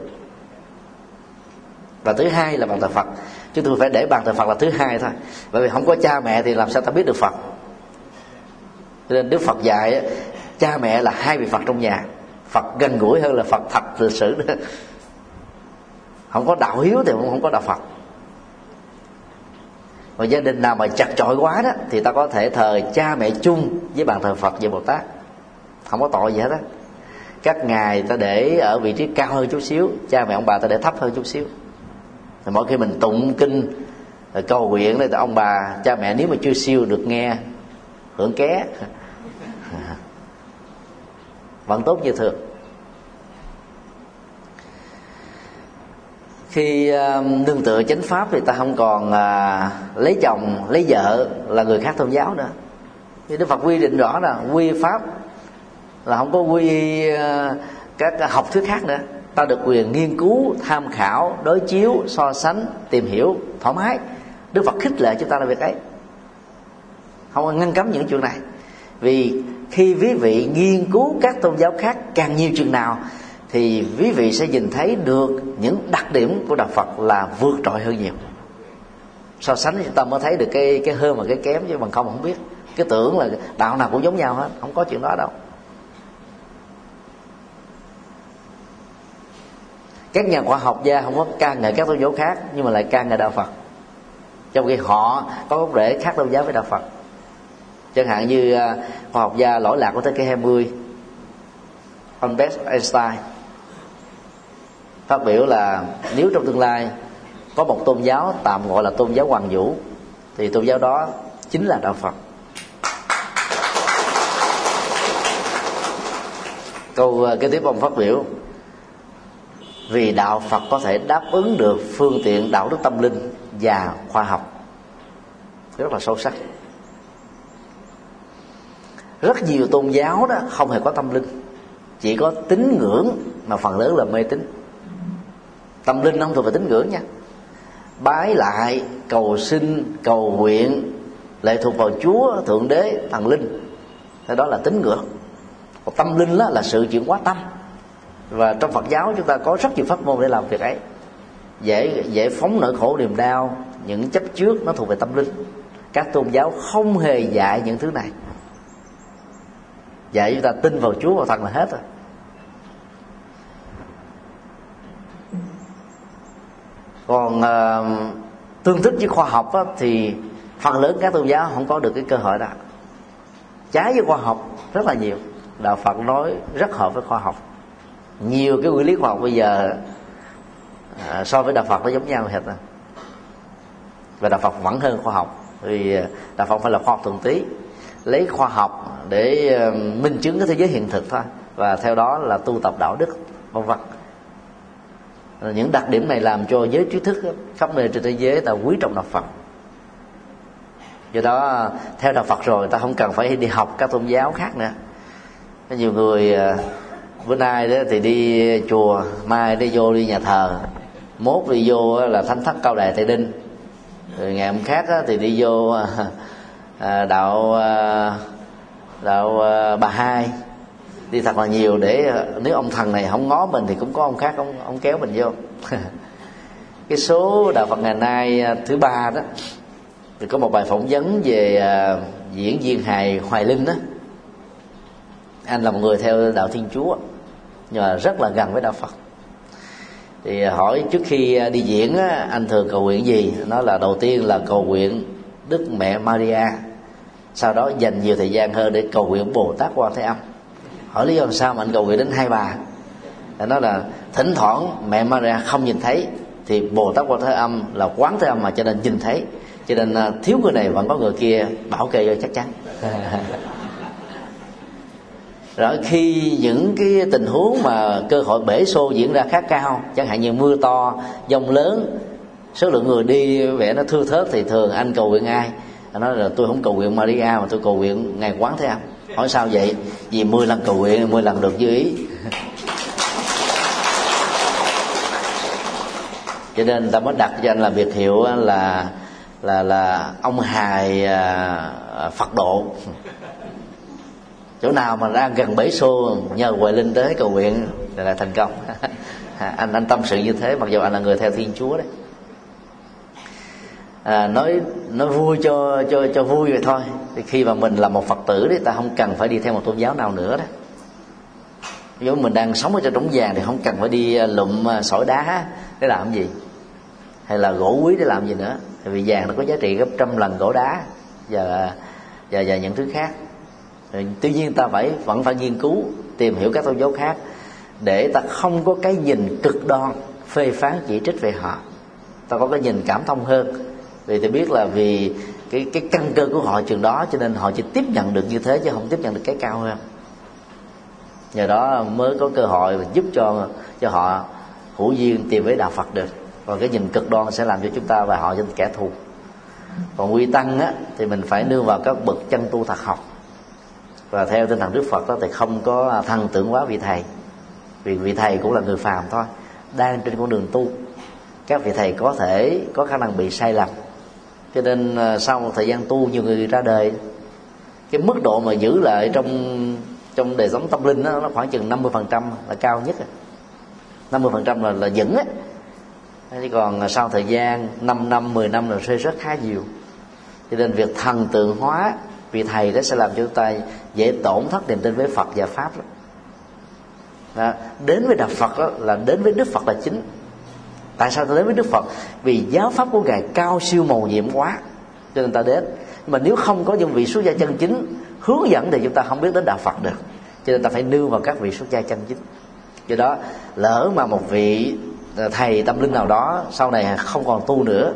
Và thứ hai là bàn thờ Phật. Chúng tôi phải để bàn thờ Phật là thứ hai thôi. Bởi vì không có cha mẹ thì làm sao ta biết được Phật. Cho nên Đức Phật dạy cha mẹ là hai vị Phật trong nhà. Phật gần gũi hơn là Phật thật lịch sử đó. Không có đạo hiếu thì không có đạo Phật. Và gia đình nào mà chặt chội quá đó thì ta có thể thờ cha mẹ chung với bàn thờ Phật và Bồ Tát, không có tội gì hết á. Các ngài ta để ở vị trí cao hơn chút xíu, cha mẹ ông bà ta để thấp hơn chút xíu. Thì mỗi khi mình tụng kinh cầu nguyện thì ông bà cha mẹ nếu mà chưa siêu được nghe hưởng ké vẫn tốt như thường. Khi uh, nương tựa chánh pháp thì ta không còn uh, lấy chồng lấy vợ là người khác tôn giáo nữa. Thì Đức Phật quy định rõ là quy pháp là không có quy uh, các học thuyết khác nữa. Ta được quyền nghiên cứu, tham khảo, đối chiếu, so sánh, tìm hiểu thoải mái. Đức Phật khích lệ chúng ta là việc ấy, không có ngăn cấm những chuyện này. Vì khi quý vị nghiên cứu các tôn giáo khác càng nhiều chừng nào thì quý vị sẽ nhìn thấy được những đặc điểm của đạo Phật là vượt trội hơn nhiều. So sánh chúng ta mới thấy được cái cái hơn và cái kém, chứ bằng không không biết. Cái tưởng là đạo nào cũng giống nhau hết, không có chuyện đó đâu. Các nhà khoa học gia không có ca ngợi các tôn giáo khác, nhưng mà lại ca ngợi đạo Phật, trong khi họ có gốc rễ khác tôn giáo với đạo Phật. Chẳng hạn như uh, khoa học gia lỗi lạc của thế kỷ hai mươi Albert Einstein phát biểu là nếu trong tương lai có một tôn giáo tạm gọi là tôn giáo Hoàng Vũ thì tôn giáo đó chính là đạo Phật. Câu uh, kế tiếp ông phát biểu: vì đạo Phật có thể đáp ứng được phương tiện đạo đức tâm linh và khoa học. Rất là sâu sắc. Rất nhiều tôn giáo đó không hề có tâm linh, chỉ có tín ngưỡng mà phần lớn là mê tín. Tâm linh không thuộc về tín ngưỡng nha. Bái lại, cầu xin, cầu nguyện, lệ thuộc vào Chúa, Thượng Đế, Thần Linh, thế đó là tín ngưỡng. Còn tâm linh đó là sự chuyển hóa tâm. Và trong Phật giáo chúng ta có rất nhiều pháp môn để làm việc ấy. Dễ, dễ phóng nỗi khổ niềm đau, những chấp trước nó thuộc về tâm linh. Các tôn giáo không hề dạy những thứ này, dạy chúng ta tin vào Chúa và Thần là hết rồi. Còn uh, tương thích với khoa học á, thì phần lớn các tôn giáo không có được cái cơ hội đó. Trái với khoa học rất là nhiều. Đạo Phật nói rất hợp với khoa học. Nhiều cái nguyên lý khoa học bây giờ à, so với đạo Phật nó giống nhau hết. Và đạo Phật vẫn hơn khoa học, vì đạo Phật phải là khoa học thuần túy, lấy khoa học để uh, minh chứng cái thế giới hiện thực thôi, và theo đó là tu tập đạo đức vân vân. Những đặc điểm này làm cho giới trí thức khắp nơi trên thế giới ta quý trọng đạo Phật. Do đó theo đạo Phật rồi ta không cần phải đi học các tôn giáo khác nữa. Có nhiều người bữa nay đó thì đi chùa, mai đi vô đi nhà thờ, mốt đi vô là Thánh Thất Cao Đài Tây Đinh, rồi ngày hôm khác thì đi vô đạo đạo Bà Hai, đi thật là nhiều, để nếu ông thần này không ngó mình thì cũng có ông khác ông, ông kéo mình vô. Cái số đạo Phật ngày nay thứ ba đó thì có một bài phỏng vấn về uh, diễn viên hài Hoài Linh đó. Anh là một người theo đạo Thiên Chúa nhưng mà rất là gần với đạo Phật. Thì hỏi trước khi đi diễn á, anh thường cầu nguyện gì? Nó là đầu tiên là cầu nguyện Đức Mẹ Maria, sau đó dành nhiều thời gian hơn để cầu nguyện Bồ Tát Quan Thế Âm. Hỏi lý do làm sao mà anh cầu nguyện đến hai bà? Nó là thỉnh thoảng mẹ Maria không nhìn thấy thì Bồ Tát Quan Thế Âm là Quán Thế Âm mà, cho nên nhìn thấy, cho nên thiếu người này vẫn có người kia bảo kê cho chắc chắn. Rồi khi những cái tình huống mà cơ hội bể xô diễn ra khá cao, chẳng hạn như mưa to, giông lớn, số lượng người đi vẻ nó thưa thớt, thì thường anh cầu nguyện ai? Anh nói là tôi không cầu nguyện Maria mà tôi cầu nguyện Ngài Quán Thế Âm. Hỏi sao vậy? Vì mười lần cầu nguyện mười lần được như ý. Cho nên ta mới đặt cho anh là biệt hiệu là là là ông hài uh, Phật độ. Chỗ nào mà ra gần bể xô nhờ Hoài Linh tới cầu nguyện là, là thành công. anh anh tâm sự như thế, mặc dù anh là người theo Thiên Chúa đấy. À, nói nói vui cho cho cho vui vậy thôi. Thì khi mà mình là một Phật tử thì ta không cần phải đi theo một tôn giáo nào nữa đó. Nếu mình đang sống ở trong trống vàng thì không cần phải đi lụm sỏi đá để làm gì, hay là gỗ quý để làm gì nữa. Tại vì vàng nó có giá trị gấp trăm lần gỗ đá và và và những thứ khác. Rồi, tuy nhiên ta phải vẫn phải nghiên cứu tìm hiểu các tôn giáo khác để ta không có cái nhìn cực đoan phê phán chỉ trích về họ. Ta có cái nhìn cảm thông hơn, vì ta biết là vì cái cái căn cơ của họ chừng đó, cho nên họ chỉ tiếp nhận được như thế chứ không tiếp nhận được cái cao hơn. Nhờ đó mới có cơ hội giúp cho cho họ hữu duyên tìm với đạo Phật được. Còn cái nhìn cực đoan sẽ làm cho chúng ta và họ thành kẻ thù. Còn quy tăng á, thì mình phải nương vào các bậc chân tu thật học. Và theo tinh thần Đức Phật đó, thì không có thần tượng hóa vị thầy, vì vị thầy cũng là người phàm thôi, đang trên con đường tu. Các vị thầy có thể có khả năng bị sai lầm, cho nên sau một thời gian tu nhiều người ra đời, cái mức độ mà giữ lại trong trong đời sống tâm linh đó, nó khoảng chừng năm mươi phần trăm là cao nhất. Năm mươi phần trăm là là vững á. Chứ còn sau thời gian năm năm, mười năm là rơi rất khá nhiều. Cho nên việc thần tượng hóa vị thầy đó sẽ làm cho chúng ta dễ tổn thất niềm tin với Phật và Pháp đó. Đó, đến với đạo Phật đó, là đến với Đức Phật là chính. Tại sao ta đến với Đức Phật? Vì giáo pháp của Ngài cao siêu mầu nhiệm quá, cho nên ta đến. Mà nếu không có những vị xuất gia chân chính hướng dẫn thì chúng ta không biết đến đạo Phật được. Cho nên ta phải nương vào các vị xuất gia chân chính. Do đó lỡ mà một vị thầy tâm linh nào đó sau này không còn tu nữa,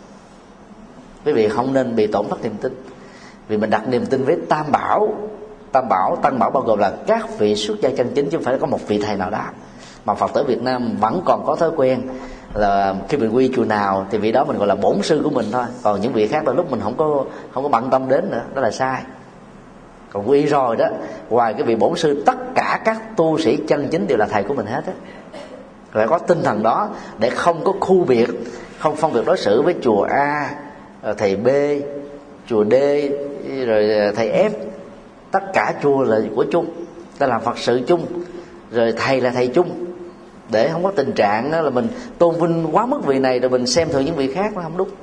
quý vị không nên bị tổn thất niềm tin. Vì mình đặt niềm tin với Tam Bảo. Tam Bảo, Tam Bảo bao gồm là các vị xuất gia chân chính, chứ không phải có một vị thầy nào đó. Mà Phật tử Việt Nam vẫn còn có thói quen là khi mình quy chùa nào thì vị đó mình gọi là bổn sư của mình thôi, còn những vị khác là lúc mình không có không có bận tâm đến nữa, đó là sai. Còn quy rồi đó, ngoài cái vị bổn sư, tất cả các tu sĩ chân chính đều là thầy của mình hết á. Phải có tinh thần đó để không có khu biệt, không phân biệt đối xử với chùa A, thầy B, chùa D, rồi thầy F. Tất cả chùa là của chung, ta làm Phật sự chung, rồi thầy là thầy chung, để không có tình trạng là mình tôn vinh quá mức vị này rồi mình xem thường những vị khác, nó không đúng.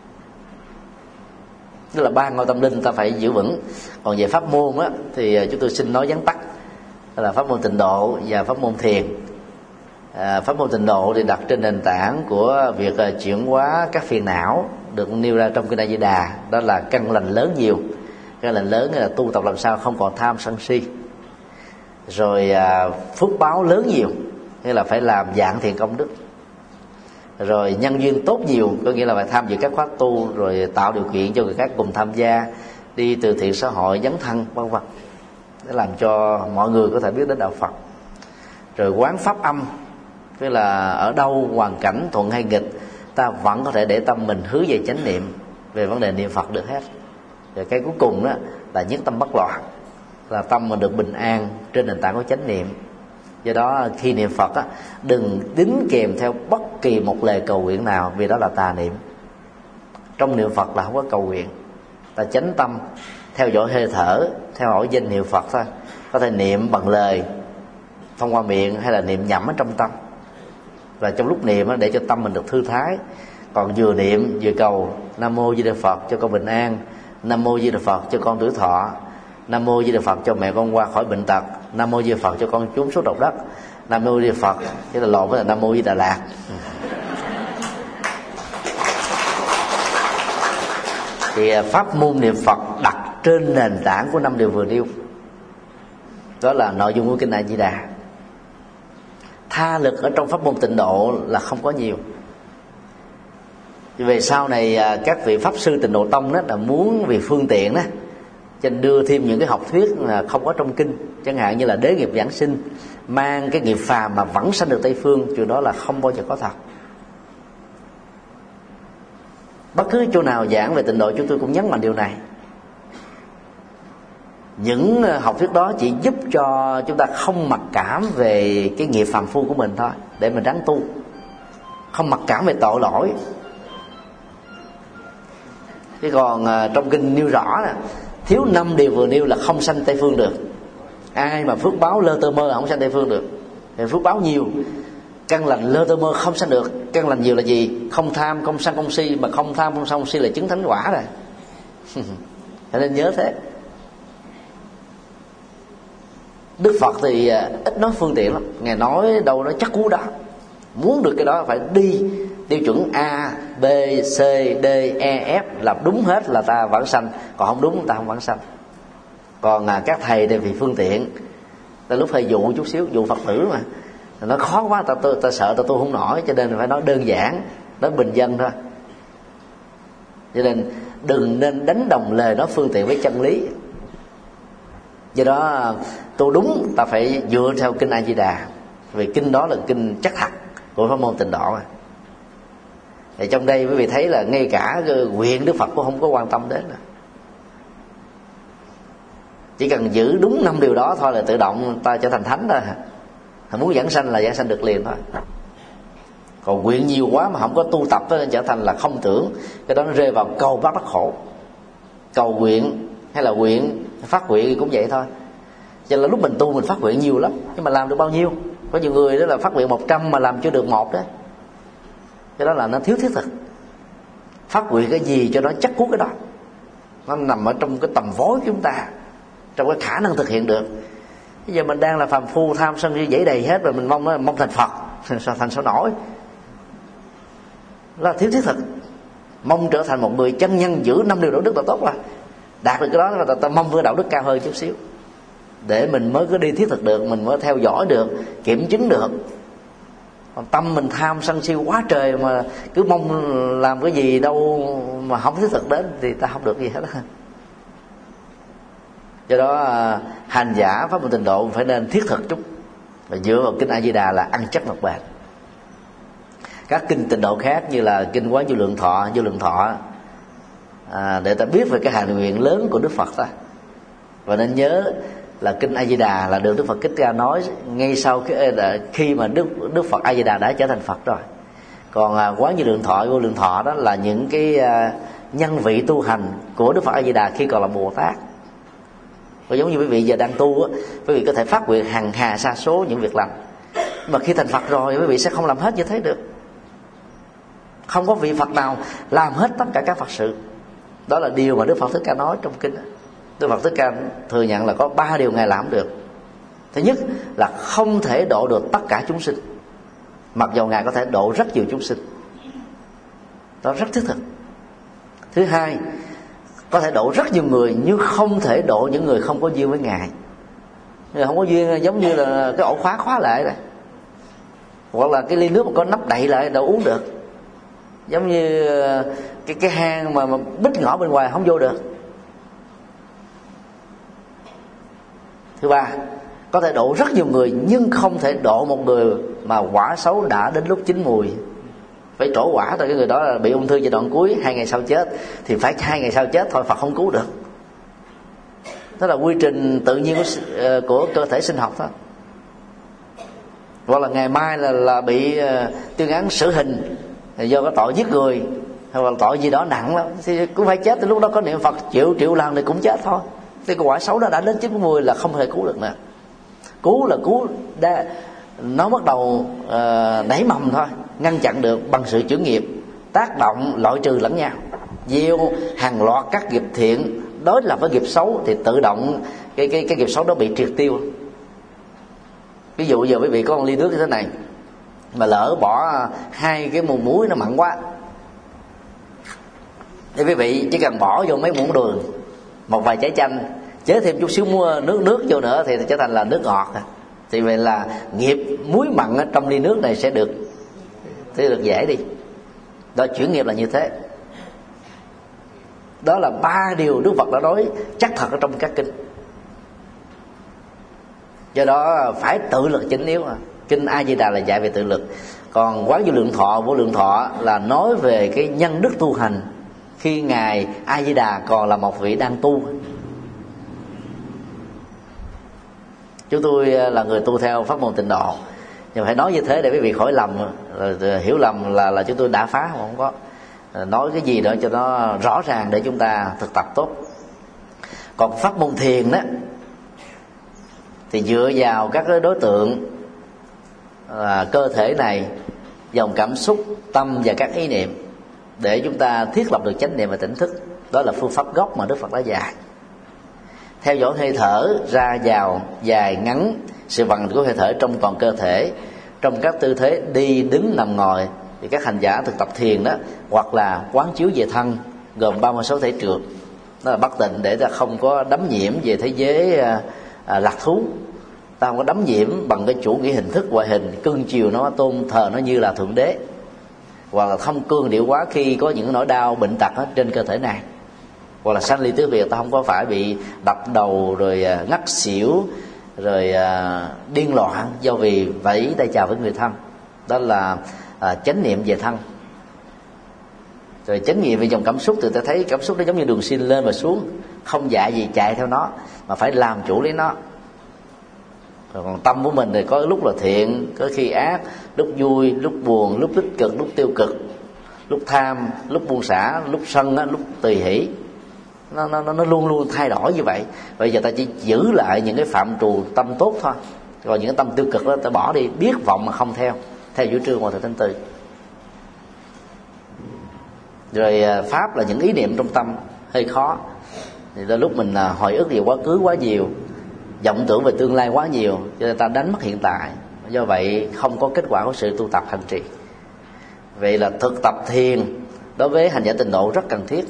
Tức là ba ngôi tâm linh ta phải giữ vững. Còn về pháp môn á, thì chúng tôi xin nói vắn tắt là pháp môn tịnh độ và pháp môn thiền. À, pháp môn tịnh độ thì đặt trên nền tảng của việc uh, chuyển hóa các phiền não được nêu ra trong kinh A Di Đà, đó là căn lành lớn nhiều. Căn lành lớn là tu tập làm sao không còn tham sân si, rồi uh, phước báo lớn nhiều, nghĩa là phải làm dạng thiện công đức, rồi nhân duyên tốt nhiều, có nghĩa là phải tham dự các khóa tu, rồi tạo điều kiện cho người khác cùng tham gia, đi từ thiện xã hội, dấn thân vân vân, để làm cho mọi người có thể biết đến đạo Phật. Rồi quán pháp âm, tức là ở đâu hoàn cảnh thuận hay nghịch, ta vẫn có thể để tâm mình hướng về chánh niệm về vấn đề niệm Phật được hết. Rồi cái cuối cùng đó là nhất tâm bất loạn, là tâm mình được bình an trên nền tảng của chánh niệm. Do đó khi niệm Phật á, đừng đính kèm theo bất kỳ một lời cầu nguyện nào, vì đó là tà niệm. Trong niệm Phật là không có cầu nguyện, ta chánh tâm theo dõi hơi thở, theo dõi danh hiệu Phật thôi. Có thể niệm bằng lời thông qua miệng, hay là niệm nhẩm ở trong tâm, và trong lúc niệm á, để cho tâm mình được thư thái. Còn vừa niệm vừa cầu Nam Mô Di Đà Phật cho con bình an, Nam Mô Di Đà Phật cho con tuổi thọ, Nam Mô Di Đà Phật cho mẹ con qua khỏi bệnh tật, Nam Mô Di Đà Phật cho con trốn xuống độc đất, Nam Mô Di Đà Phật, cái là lộn với là Nam Mô Di Đà Lạt. Thì pháp môn niệm Phật đặt trên nền tảng của năm điều vừa nêu, đó là nội dung của kinh A Di Đà. Tha lực ở trong pháp môn tịnh độ là không có nhiều. Về sau này các vị pháp sư tịnh độ tông đó là muốn vì phương tiện đó, cho nên đưa thêm những cái học thuyết là không có trong kinh, chẳng hạn như là đế nghiệp giảng sinh, mang cái nghiệp phàm mà vẫn sanh được Tây phương. Chuyện đó là không bao giờ có thật. Bất cứ chỗ nào giảng về tịnh độ chúng tôi cũng nhấn mạnh điều này. Những học thuyết đó chỉ giúp cho chúng ta không mặc cảm về cái nghiệp phàm phu của mình thôi, để mình ráng tu, không mặc cảm về tội lỗi. Chứ còn trong kinh nêu rõ là thiếu năm điều vừa nêu là không sanh Tây phương được. Ai mà phước báo lơ tơ mơ là không sanh Tây phương được. Thì phước báo nhiều, căn lành lơ tơ mơ không sanh được. Căn lành nhiều là gì? Không tham, không sân, không si. Mà không tham, không sân, không si là chứng thánh quả rồi. Cho nên nhớ thế. Đức Phật thì ít nói phương tiện lắm, Ngài nói đâu nó chắc cú đó. Muốn được cái đó phải đi tiêu chuẩn A, B, C, D, E, F là đúng hết là ta vãng sanh, còn không đúng ta không vãng sanh. Còn à, các thầy thì vì phương tiện, ta lúc hay dụ chút xíu, dụ Phật tử mà nó khó quá, ta, ta, ta sợ ta tu không nổi, cho nên phải nói đơn giản, nói bình dân thôi. Cho nên đừng nên đánh đồng lời nói phương tiện với chân lý. Do đó tu đúng ta phải dựa theo kinh A Di Đà, vì kinh đó là kinh chắc thật của pháp môn tịnh độ. Thì trong đây quý vị thấy là ngay cả nguyện Đức Phật cũng không có quan tâm đến. Chỉ cần giữ đúng năm điều đó thôi là tự động ta trở thành thánh thôi. Muốn giảng sanh là giảng sanh được liền thôi. Còn nguyện nhiều quá mà không có tu tập nên trở thành là không tưởng, cái đó nó rơi vào cầu bắt đắc khổ. Cầu nguyện hay là nguyện phát nguyện thì cũng vậy thôi. Cho nên là lúc mình tu mình phát nguyện nhiều lắm, nhưng mà làm được bao nhiêu? Có nhiều người đó là phát nguyện một trăm mà làm chưa được một đó. Cái đó là nó thiếu thiết thực. Phát nguyện cái gì cho nó chắc cú cái đó, nó nằm ở trong cái tầm vối của chúng ta, trong cái khả năng thực hiện được. Bây giờ mình đang là phàm phu, tham sân si dãy đầy hết, rồi mình mong nó mong thành Phật, sao thành sao nổi? Đó là thiếu thiết thực. Mong trở thành một người chân nhân giữ năm điều đạo đức là tốt rồi. Đạt được cái đó là ta, ta mong với đạo đức cao hơn chút xíu, để mình mới có đi thiết thực được, mình mới theo dõi được, kiểm chứng được. Còn tâm mình tham sân si quá trời mà cứ mong làm cái gì đâu mà không thiết thực đến thì ta không được gì hết. Do đó hành giả pháp môn tịnh độ phải nên thiết thực chút, và dựa vào kinh A Di Đà là ăn chắc ngọc bền. Các kinh tịnh độ khác như là kinh Quán Vô Lượng Thọ, Vô Lượng Thọ à, để ta biết về cái hạnh nguyện lớn của Đức Phật ta. Và nên nhớ là kinh A Di Đà là được Đức Phật Thích Ca nói ngay sau cái, khi mà Đức Đức Phật A Di Đà đã trở thành Phật rồi. Còn à, Quán Vô Lượng Thọ, Vô Lượng Thọ đó là những cái à, nhân vị tu hành của Đức Phật A Di Đà khi còn là Bồ Tát. Và giống như quý vị giờ đang tu á, quý vị có thể phát nguyện hằng hà sa số những việc lành, mà khi thành Phật rồi quý vị sẽ không làm hết như thế được. Không có vị Phật nào làm hết tất cả các Phật sự. Đó là điều mà Đức Phật Thích Ca nói trong kinh. Đức Phật Thích Ca thừa nhận là có ba điều Ngài làm được. Thứ nhất là không thể độ được tất cả chúng sinh. mặc dù Ngài có thể độ rất nhiều chúng sinh. Đó rất thiết thực. Thứ hai, có thể độ rất nhiều người nhưng không thể độ những người không có duyên với Ngài. Người không có duyên giống như là cái ổ khóa khóa lại này, hoặc là cái ly nước mà có nắp đậy lại đâu uống được, giống như cái cái hang mà, mà bít ngõ bên ngoài không vô được. Thứ ba, có thể độ rất nhiều người nhưng không thể độ một người mà quả xấu đã đến lúc chín mùi, phải trổ quả rồi. Cái người đó là bị ung thư giai đoạn cuối, hai ngày sau chết, thì phải hai ngày sau chết thôi, Phật không cứu được. Đó là quy trình tự nhiên của, của cơ thể sinh học thôi. Hoặc là ngày mai là, là bị tuyên án tử hình do có tội giết người hoặc là tội gì đó nặng lắm thì cũng phải chết. Thì lúc đó có niệm Phật triệu triệu lần thì cũng chết thôi. Thì cái quả xấu đó đã đến chín mươi là không thể cứu được nữa. Cứu là cứu đã, nó bắt đầu uh, nảy mầm thôi, ngăn chặn được bằng sự chữa nghiệp, tác động loại trừ lẫn nhau, gieo hàng loạt các nghiệp thiện đối lập với nghiệp xấu thì tự động cái cái cái nghiệp xấu đó bị triệt tiêu. Ví dụ giờ quý vị có một ly nước như thế này mà lỡ bỏ hai cái muỗng muối nó mặn quá, thì quý vị chỉ cần bỏ vô mấy muỗng đường, một vài trái chanh, chế thêm chút xíu mua nước nước vô nữa thì trở thành là nước ngọt. Thì vậy là nghiệp muối mặn ở trong ly nước này sẽ được sẽ được giải đi. Đó, chuyển nghiệp là như thế. Đó là ba điều Đức Phật đã nói chắc thật ở trong các kinh. Do đó phải tự lực chính yếu. Kinh A Di Đà là dạy về tự lực, còn Quán Vô Lượng Thọ, Vô Lượng Thọ là nói về cái nhân đức tu hành khi Ngài A Di Đà còn là một vị đang tu. Chúng tôi là người tu theo pháp môn Tịnh Độ, nhưng phải nói như thế để quý vị khỏi lầm, hiểu lầm là là chúng tôi đã phá, không có. Nói cái gì đó cho nó rõ ràng để chúng ta thực tập tốt. Còn pháp môn thiền đó thì dựa vào các đối tượng là cơ thể này, dòng cảm xúc, tâm và các ý niệm để chúng ta thiết lập được chánh niệm và tỉnh thức. Đó là phương pháp gốc mà Đức Phật đã dạy. Theo dõi hơi thở ra vào, dài ngắn, sự vận hành của hơi thở trong toàn cơ thể, trong các tư thế đi, đứng, nằm, ngồi. Thì các hành giả thực tập thiền đó, hoặc là quán chiếu về thân gồm ba mươi sáu thể trượt, đó là bất tịnh, để ta không có đắm nhiễm về thế giới à, à, lạc thú. Ta không có đắm nhiễm bằng cái chủ nghĩa hình thức ngoại hình, cưng chiều nó, tôn thờ nó như là thượng đế, hoặc là không cương điệu quá khi có những nỗi đau bệnh tật trên cơ thể này, hoặc là sanh ly tứ biệt. Ta không có phải bị đập đầu rồi ngất xỉu rồi à, điên loạn do vì vẫy tay chào với người thân. Đó là à, chánh niệm về thân. Rồi chánh niệm về dòng cảm xúc thì ta thấy cảm xúc nó giống như đường xin lên và xuống, không dạy gì chạy theo nó mà phải làm chủ lấy nó. Rồi còn tâm của mình thì có lúc là thiện, có khi ác, lúc vui, lúc buồn, lúc tích cực, lúc tiêu cực, lúc tham, lúc buông xả, lúc sân, lúc tùy hỷ. Nó, nó, nó luôn luôn thay đổi như vậy. Bây giờ ta chỉ giữ lại những cái phạm trù tâm tốt thôi, còn những cái tâm tiêu cực đó ta bỏ đi, biết vọng mà không theo, theo chủ trương Hòa Thượng Thanh Từ. Rồi pháp là những ý niệm trong tâm hơi khó, thì đôi lúc mình hồi ức về quá khứ quá nhiều, vọng tưởng về tương lai quá nhiều, cho nên ta đánh mất hiện tại. Do vậy không có kết quả của sự tu tập hành trì. Vậy là thực tập thiền đối với hành giả Tịnh Độ rất cần thiết.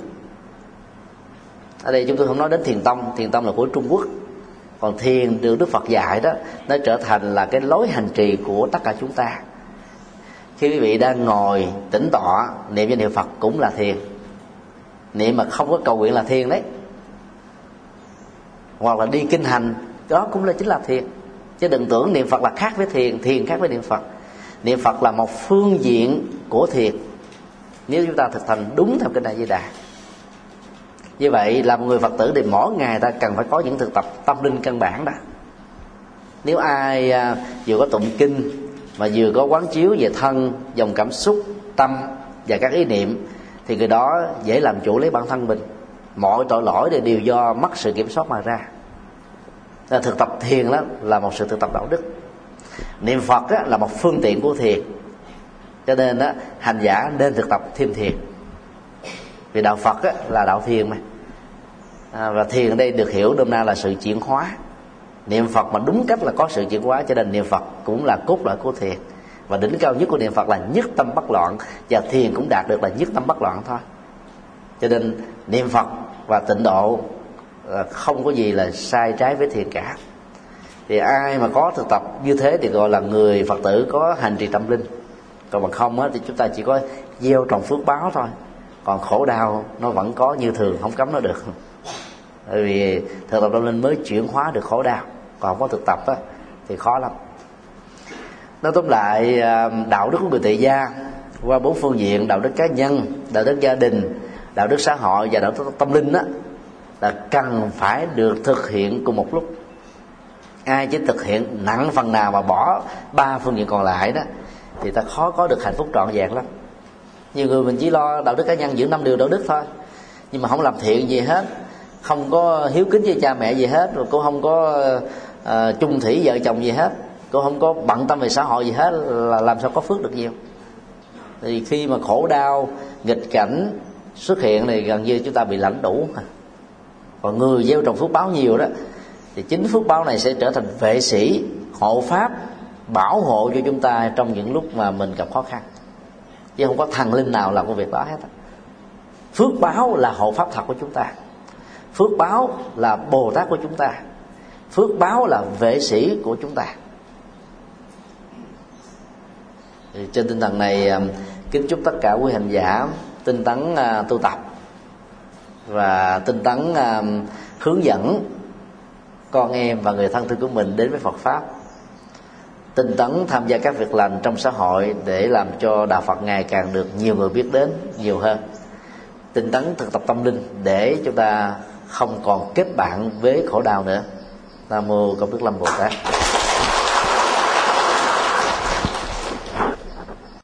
Ở đây chúng tôi không nói đến thiền tông, thiền tông là của Trung Quốc. Còn thiền được Đức Phật dạy đó, nó trở thành là cái lối hành trì của tất cả chúng ta. Khi quý vị đang ngồi tĩnh tọa niệm danh hiệu Phật cũng là thiền. Niệm mà không có cầu nguyện là thiền đấy. Hoặc là đi kinh hành, đó cũng là chính là thiền. Chứ đừng tưởng niệm Phật là khác với thiền, thiền khác với niệm Phật. Niệm Phật là một phương diện của thiền, nếu chúng ta thực hành đúng theo kinh A Di Đà. Như vậy là một người Phật tử thì mỗi ngày ta cần phải có những thực tập tâm linh căn bản đó. Nếu ai à, vừa có tụng kinh mà vừa có quán chiếu về thân, dòng cảm xúc, tâm và các ý niệm, thì người đó dễ làm chủ lấy bản thân mình. Mọi tội lỗi đều do mất sự kiểm soát mà ra. Là thực tập thiền đó là một sự thực tập đạo đức. Niệm Phật á, là một phương tiện của thiền. Cho nên đó, hành giả nên thực tập thêm thiền. Vì đạo Phật á, là đạo thiền mà. À, và thiền ở đây được hiểu đâm ra là sự chuyển hóa. Niệm Phật mà đúng cách là có sự chuyển hóa, cho nên niệm Phật cũng là cốt lõi của thiền. Và Và đỉnh cao nhất của niệm Phật là nhất tâm bất loạn, và thiền cũng đạt được là nhất tâm bất loạn thôi. Cho nên niệm Phật và tịnh độ không có gì là sai trái với thiền cả. Thì ai mà có thực tập như thế thì gọi là người Phật tử có hành trì tâm linh. Còn mà không á, thì chúng ta chỉ có gieo trồng phước báo thôi. Còn khổ đau nó vẫn có như thường, không cấm nó được. Bởi vì thực tập tâm linh mới chuyển hóa được khổ đau. Còn không có thực tập á, thì khó lắm. Nói tóm lại, đạo đức của người tại gia qua bốn phương diện: đạo đức cá nhân, đạo đức gia đình, đạo đức xã hội và đạo đức tâm linh á, là cần phải được thực hiện cùng một lúc. Ai chỉ thực hiện nặng phần nào mà bỏ ba phương diện còn lại đó thì ta khó có được hạnh phúc trọn vẹn lắm. Nhiều người mình chỉ lo đạo đức cá nhân, giữ năm điều đạo đức thôi, nhưng mà không làm thiện gì hết, không có hiếu kính với cha mẹ gì hết, rồi cũng không có uh, chung thủy vợ chồng gì hết, cũng không có bận tâm về xã hội gì hết, là làm sao có phước được nhiều. Thì khi mà khổ đau, nghịch cảnh xuất hiện thì gần như chúng ta bị lãnh đủ. Còn người gieo trồng phước báo nhiều đó thì chính phước báo này sẽ trở thành vệ sĩ, hộ pháp, bảo hộ cho chúng ta trong những lúc mà mình gặp khó khăn. Chứ không có thần linh nào làm công việc đó hết. Phước báo là hộ pháp thật của chúng ta, phước báo là Bồ Tát của chúng ta, phước báo là vệ sĩ của chúng ta. Thì trên tinh thần này, kính chúc tất cả quý hành giả tinh tấn uh, tu tập và tinh tấn uh, hướng dẫn con em và người thân thương của mình đến với Phật pháp, tinh tấn tham gia các việc lành trong xã hội để làm cho đạo Phật ngày càng được nhiều người biết đến nhiều hơn, tinh tấn thực tập tâm linh để chúng ta không còn kết bạn với khổ đau nữa. Nam mô Công Đức Lâm Bồ Tát.